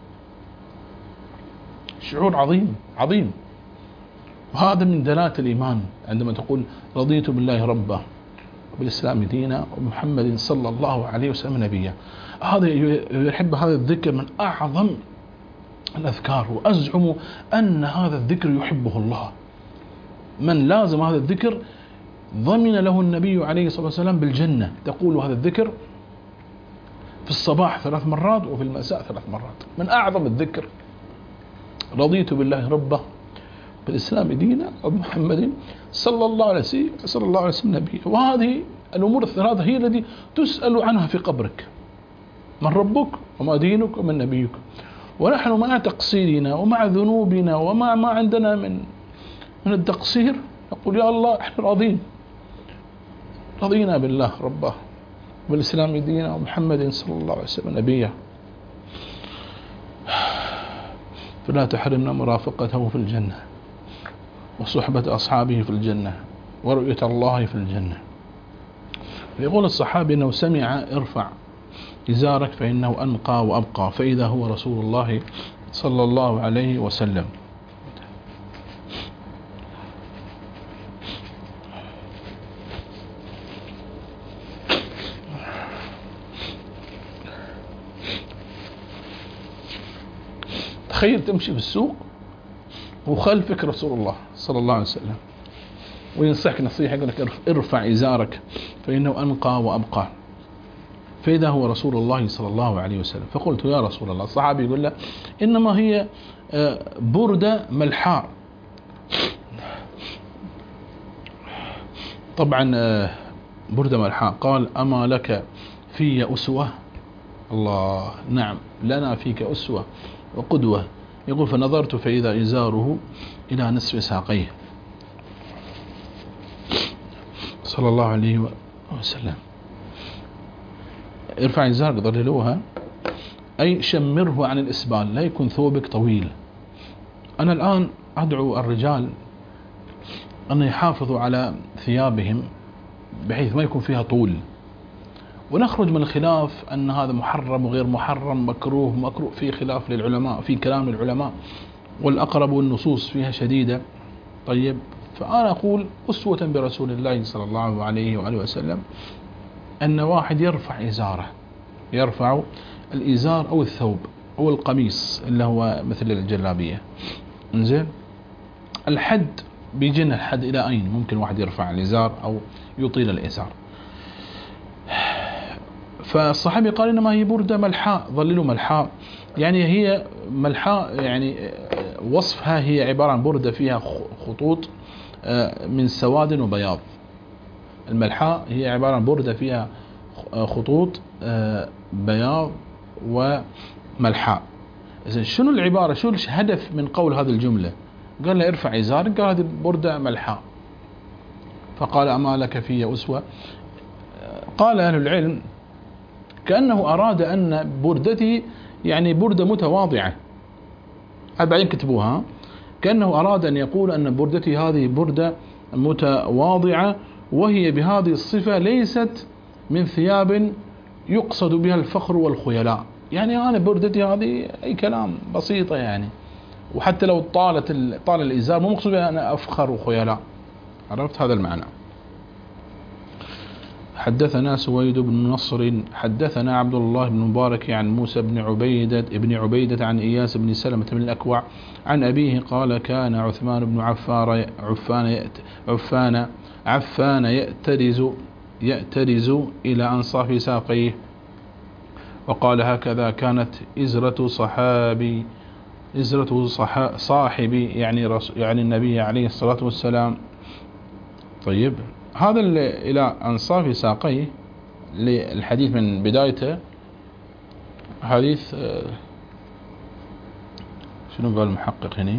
شعور عظيم عظيم. وهذا من دلالة الإيمان عندما تقول رضيت بالله ربا وبالإسلام دينا ومحمد صلى الله عليه وسلم نبيا. هذا يحب هذا الذكر من أعظم الأذكار، وأزعم أن هذا الذكر يحبه الله. من لازم هذا الذكر ضمن له النبي عليه الصلاة والسلام بالجنة. تقول هذا الذكر في الصباح ثلاث مرات وفي المساء ثلاث مرات. من أعظم الذكر رضيت بالله ربا بالإسلام دينا وبمحمد صلى الله عليه وسلم صلى الله عليه وسلم نبيا. وهذه الأمور الثلاثة هي التي تسأل عنها في قبرك: من ربك وما دينك ومن نبيك. ونحن مع تقصيرنا ومع ذنوبنا ومع ما عندنا من من التقصير نقول: يا الله احنا راضين، رضينا بالله ربا بالإسلام دينا ومحمد صلى الله عليه وسلم نبيا. فلا تحرمنا مرافقته في الجنة وصحبة أصحابه في الجنة ورؤية الله في الجنة. يقول الصحابي أنه سمع: ارفع إزارك فإنه أنقى وأبقى، فإذا هو رسول الله صلى الله عليه وسلم. تخيل تمشي في السوق وخلفك رسول الله صلى الله عليه وسلم وينصحك نصيحة، يقول لك: ارفع إزارك فإنه أنقى وأبقى، فإذا هو رسول الله صلى الله عليه وسلم. فقلت: يا رسول الله. الصحابي يقول له: إنما هي بردة ملحاء. طبعا بردة ملحاء. قال: أما لك في أسوة؟ الله، نعم لنا فيك أسوة وقدوة. يقول: فنظرت فإذا إزاره إلى نصف ساقيه صلى الله عليه وسلم. ارفع إزارك، ضللوها، أي شمره عن الإسبال، لا يكون ثوبك طويل. أنا الآن أدعو الرجال أن يحافظوا على ثيابهم بحيث ما يكون فيها طول، ونخرج من الخلاف أن هذا محرم وغير محرم، مكروه مكروه، في خلاف للعلماء، في كلام العلماء، والأقرب والنصوص فيها شديدة. طيب، فأنا أقول أسوة برسول الله صلى الله عليه وآله وسلم أن واحد يرفع إزاره، يرفع الإزار أو الثوب أو القميص اللي هو مثل الجلابية. انزين، الحد بيجينا الحد إلى أين ممكن واحد يرفع الإزار أو يطيل الإزار. فالصحابي قال: إنما هي بردة ملحاء. ظللوا ملحاء يعني هي ملحاء، يعني وصفها هي عبارة عن بردة فيها خطوط من سواد وبياض. الملحاء هي عبارة عن بردة فيها خطوط بياض وملحاء. إذن شنو العبارة، شو الهدف من قول هذه الجملة؟ قال له: ارفع إزارك. قال: هذه بردة ملحاء. فقال: أما لك في أسوة؟ قال أهل العلم كأنه أراد أن بردتي يعني بردة متواضعة. بعدين كتبوها كأنه أراد أن يقول أن بردتي هذه بردة متواضعة، وهي بهذه الصفة ليست من ثياب يقصد بها الفخر والخيلاء. يعني أنا بردتي هذه أي كلام بسيطة يعني، وحتى لو طالت طال الإزار مو مقصود بها أنا أفخر وخيلاء. عرفت هذا المعنى؟ حدثنا سويد بن نصر حدثنا عبد الله بن مبارك عن موسى بن عبيدة ابن عبيدة عن إياس بن سلمة بن الأكوع عن أبيه قال: كان عثمان بن عفان عفان عفان عفان يأترز يأترز إلى أنصاف ساقيه، وقال: هكذا كانت إزرة صحابي إزرة صاحبي، يعني رسول يعني النبي عليه الصلاة والسلام. طيب، هذا إلى أنصاف ساقيه للحديث من بدايته حديث شنو قال المحقق هنا؟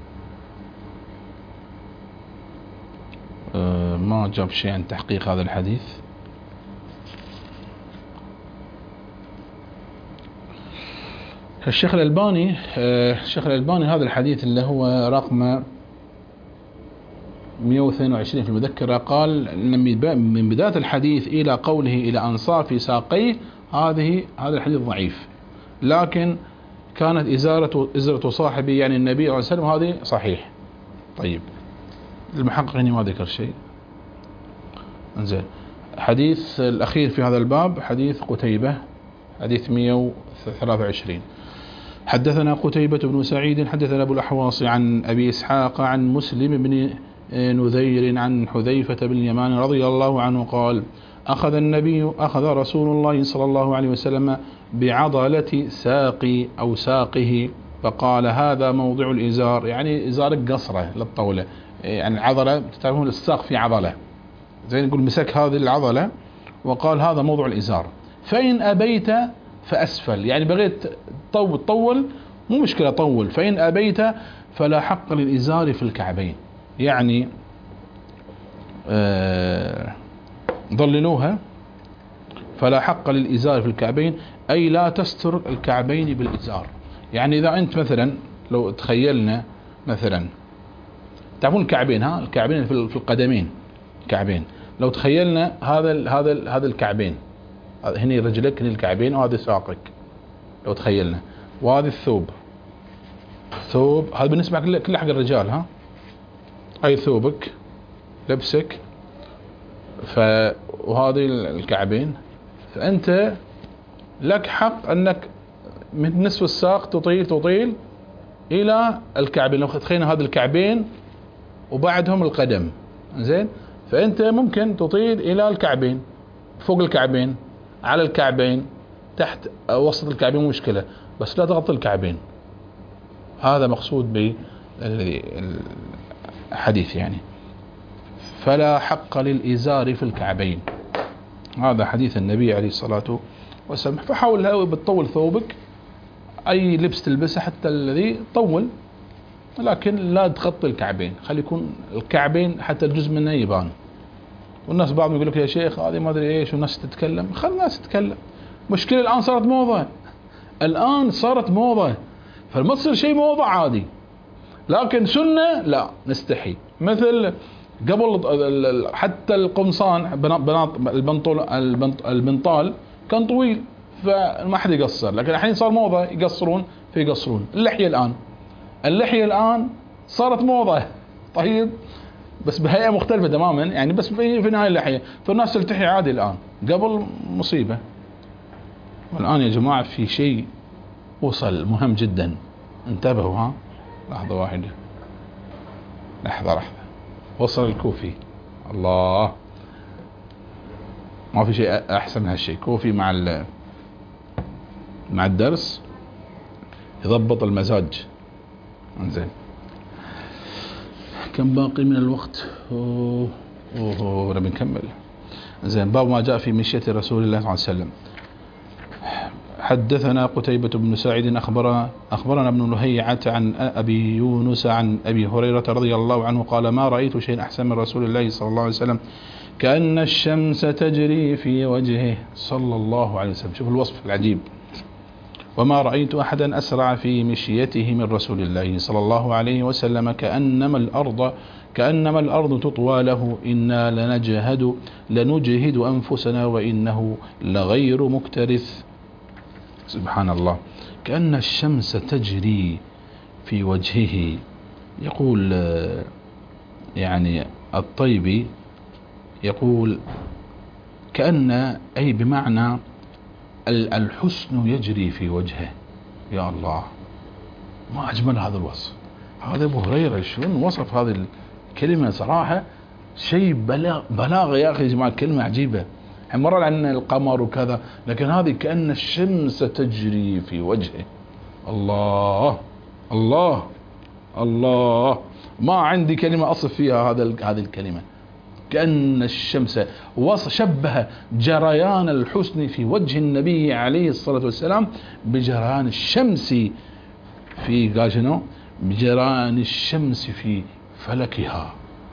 ما جاب شيء عن تحقيق هذا الحديث. الشيخ الألباني الشيخ الألباني هذا الحديث اللي هو رقم مئة واثنين وعشرين في المذكرة قال إن من بداية الحديث إلى قوله إلى أنصاف ساقيه هذه هذا الحديث ضعيف، لكن كانت إزارة إزرة صاحبي يعني النبي عليه الصلاة والسلام هذه صحيح. طيب، المحقق هنا ما ذكر شيء. انزين، حديث الأخير في هذا الباب حديث قتيبة، حديث مئة وثلاثة وعشرين. حدثنا قتيبة بن سعيد حدثنا أبو الأحواص عن أبي إسحاق عن مسلم بن نذير عن حذيفة بن اليمان رضي الله عنه قال: أخذ النبي أخذ رسول الله صلى الله عليه وسلم بعضلة ساقي أو ساقه فقال هذا موضع الإزار، يعني إزارك قصرة للطولة، يعني العضلة تعرفون الساق في عضلة، زي نقول مسك هذه العضلة وقال هذا موضع الإزار، فإن أبيت فأسفل، يعني بغيت طول طول مو مشكلة طول، فإن أبيت فلا حق للإزار في الكعبين، يعني آه ضللوها، فلا حق للإزار في الكعبين أي لا تستر الكعبين بالإزار. يعني إذا أنت مثلا لو تخيلنا مثلا تعرفون الكعبين، ها الكعبين في القدمين كعبين، لو تخيلنا هذا ال هذا ال هذا الكعبين، هني رجلك هني الكعبين وهذا ساقك لو تخيلنا، وهذا الثوب، ثوب هذا بالنسبة كله كله حق الرجال، ها أي ثوبك لبسك، ف وهذه الكعبين، فأنت لك حق أنك من نصف الساق تطيل تطيل إلى الكعبين، لو تخيلنا هذا الكعبين وبعدهم القدم، زين، فأنت ممكن تطيل إلى الكعبين، فوق الكعبين، على الكعبين، تحت وسط الكعبين مو مشكلة، بس لا تغطي الكعبين. هذا مقصود بالحديث، يعني فلا حق للإزار في الكعبين، هذا حديث النبي عليه الصلاة والسلام. فحاول بتطول ثوبك، أي لبس تلبسه حتى الذي طول، لكن لا تغطي الكعبين، خلي يكون الكعبين حتى الجزء منه يبان. والناس بعضهم يقول لك يا شيخ هذه ما ادري ايش والناس تتكلم، خل الناس تتكلم، مشكلة الآن صارت موضة، الآن صارت موضة، فما تصير شيء موضة عادي، لكن سنة لا نستحي. مثل قبل حتى القمصان بناط البنطول البنطال كان طويل فما حد يقصر، لكن الحين صار موضة يقصرون فيقصرون. اللحية الآن اللحية الآن صارت موضة، طيب بس بهيئة مختلفة تماما، يعني بس في في نهاية اللحية، فالناس تلتحي عادي الآن، قبل مصيبة. والآن يا جماعة في شيء وصل مهم جدا، انتبهوا، ها لحظة واحدة، لحظة لحظة، وصل الكوفي، الله ما في شيء أحسن من هالشيء، كوفي مع مع الدرس يضبط المزاج. انزين كم باقي من الوقت؟ اوه اوه نبي نكمل. زين، باب ما جاء في مشية رسول الله صلى الله عليه وسلم. حدثنا قتيبة بن سعيد أخبرنا أخبرنا ابن لهيعة عن أبي يونس عن أبي هريرة رضي الله عنه قال ما رأيت شيء أحسن من رسول الله صلى الله عليه وسلم كأن الشمس تجري في وجهه صلى الله عليه وسلم. شوف الوصف العجيب. وما رأيت أحدا أسرع في مشيته من رسول الله صلى الله عليه وسلم كأنما الأرض كأنما الأرض تطوى له إنا لنجهد لنجهد أنفسنا وإنه لغير مكترث. سبحان الله، كأن الشمس تجري في وجهه. يقول يعني الطيبي يقول كأن أي بمعنى الحسن يجري في وجهه. يا الله، ما أجمل هذا الوصف. هذا أبو هريرة شلون وصف هذه الكلمة، صراحة شيء بلاغ بلاغ يا أخي يا جماعة، كلمة عجيبة. مر عن القمر وكذا، لكن هذه كأن الشمس تجري في وجهه. الله الله الله، ما عندي كلمة أصف فيها هذا هذه الكلمة. كأن الشمس، وشبه جريان الحسن في وجه النبي عليه الصلاة والسلام بجريان الشمس في قال شنو؟ بجريان الشمس في فلكها.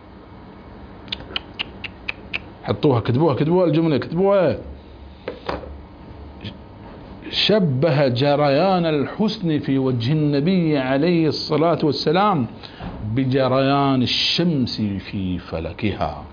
حطوها، كتبوها كتبوها الجملة كتبوها. شبه جريان الحسن في وجه النبي عليه الصلاة والسلام بجريان الشمس في فلكها.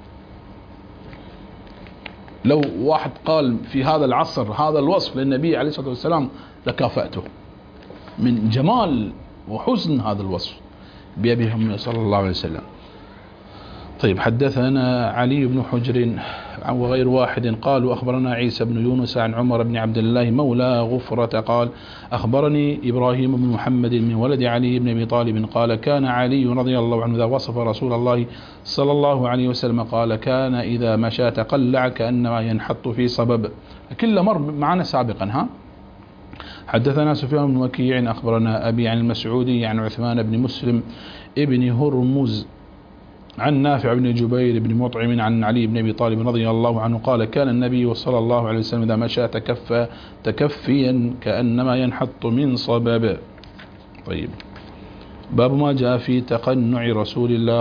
لو واحد قال في هذا العصر هذا الوصف للنبي عليه الصلاة والسلام لكافأته من جمال وحسن هذا الوصف بأبي محمد صلى الله عليه وسلم. طيب حدثنا علي بن حجر وغير واحد قالوا أخبرنا عيسى بن يونس عن عمر بن عبد الله مولى غفرة قال أخبرني إبراهيم بن محمد من ولد علي بن أبي طالب قال كان علي رضي الله عنه إذا وصف رسول الله صلى الله عليه وسلم قال كان إذا مشى تقلع كأنما ينحط في صبب. كل مر معنا سابقا. ها حدثنا سفيان بن وكيع أخبرنا أبي عن المسعودي عن عثمان بن مسلم ابن هرمز عن نافع بن جبير بن مطعم عن علي بن أبي طالب رضي الله عنه قال كان النبي صلى الله عليه وسلم إذا مشى تكفى تكفيا كأنما ينحط من صبب. طيب باب ما جاء في تقنع رسول الله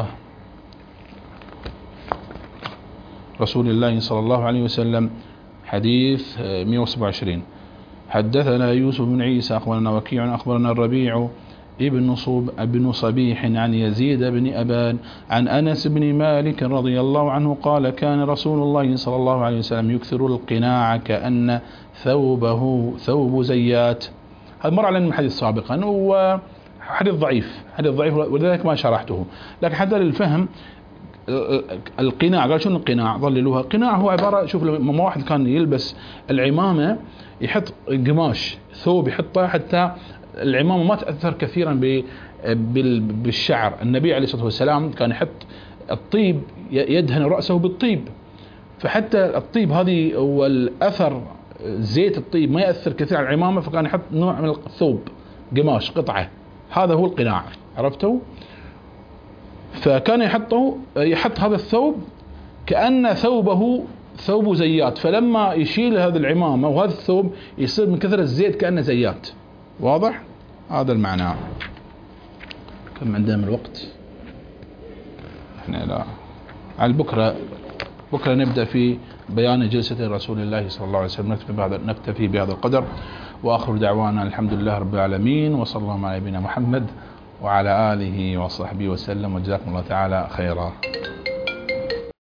رسول الله صلى الله عليه وسلم. حديث مئة وسبعة وعشرين. حدثنا يوسف بن عيسى أخبرنا وكيع أخبرنا الربيع ابن صوب ابن صبيح عن يزيد بن أبان عن أنس بن مالك رضي الله عنه قال كان رسول الله صلى الله عليه وسلم يكثر القناع كأن ثوبه ثوب زيات. هذا مر علينا من الحديث سابقا، هو حديث ضعيف حديث ضعيف ولذلك ما شرحته، لكن حتى للفهم القناع. قال شنو القناع؟ ضللوها. قناع هو عبارة، شوف لما واحد كان يلبس العمامة يحط قماش ثوب يحطه حتى العمامة ما تأثر كثيرا بالشعر. النبي عليه الصلاة والسلام كان يحط الطيب يدهن رأسه بالطيب، فحتى الطيب هذه والأثر زيت الطيب ما يأثر كثير على العمامة، فكان يحط نوع من الثوب قماش قطعة، هذا هو القناع. عرفتوا؟ فكان يحطه يحط هذا الثوب كأن ثوبه ثوب زيات، فلما يشيل هذا العمامة وهذا الثوب يصير من كثر الزيت كأنه زيات. واضح؟ هذا المعنى. كم عندنا من الوقت؟ احنا لا على بكرة بكرة نبدأ في بيان جلسة رسول الله صلى الله عليه وسلم. نكتفي بهذا القدر، وآخر دعوانا الحمد لله رب العالمين، وصلى الله على نبينا محمد وعلى آله وصحبه وسلم، وجزاكم الله تعالى خيرا.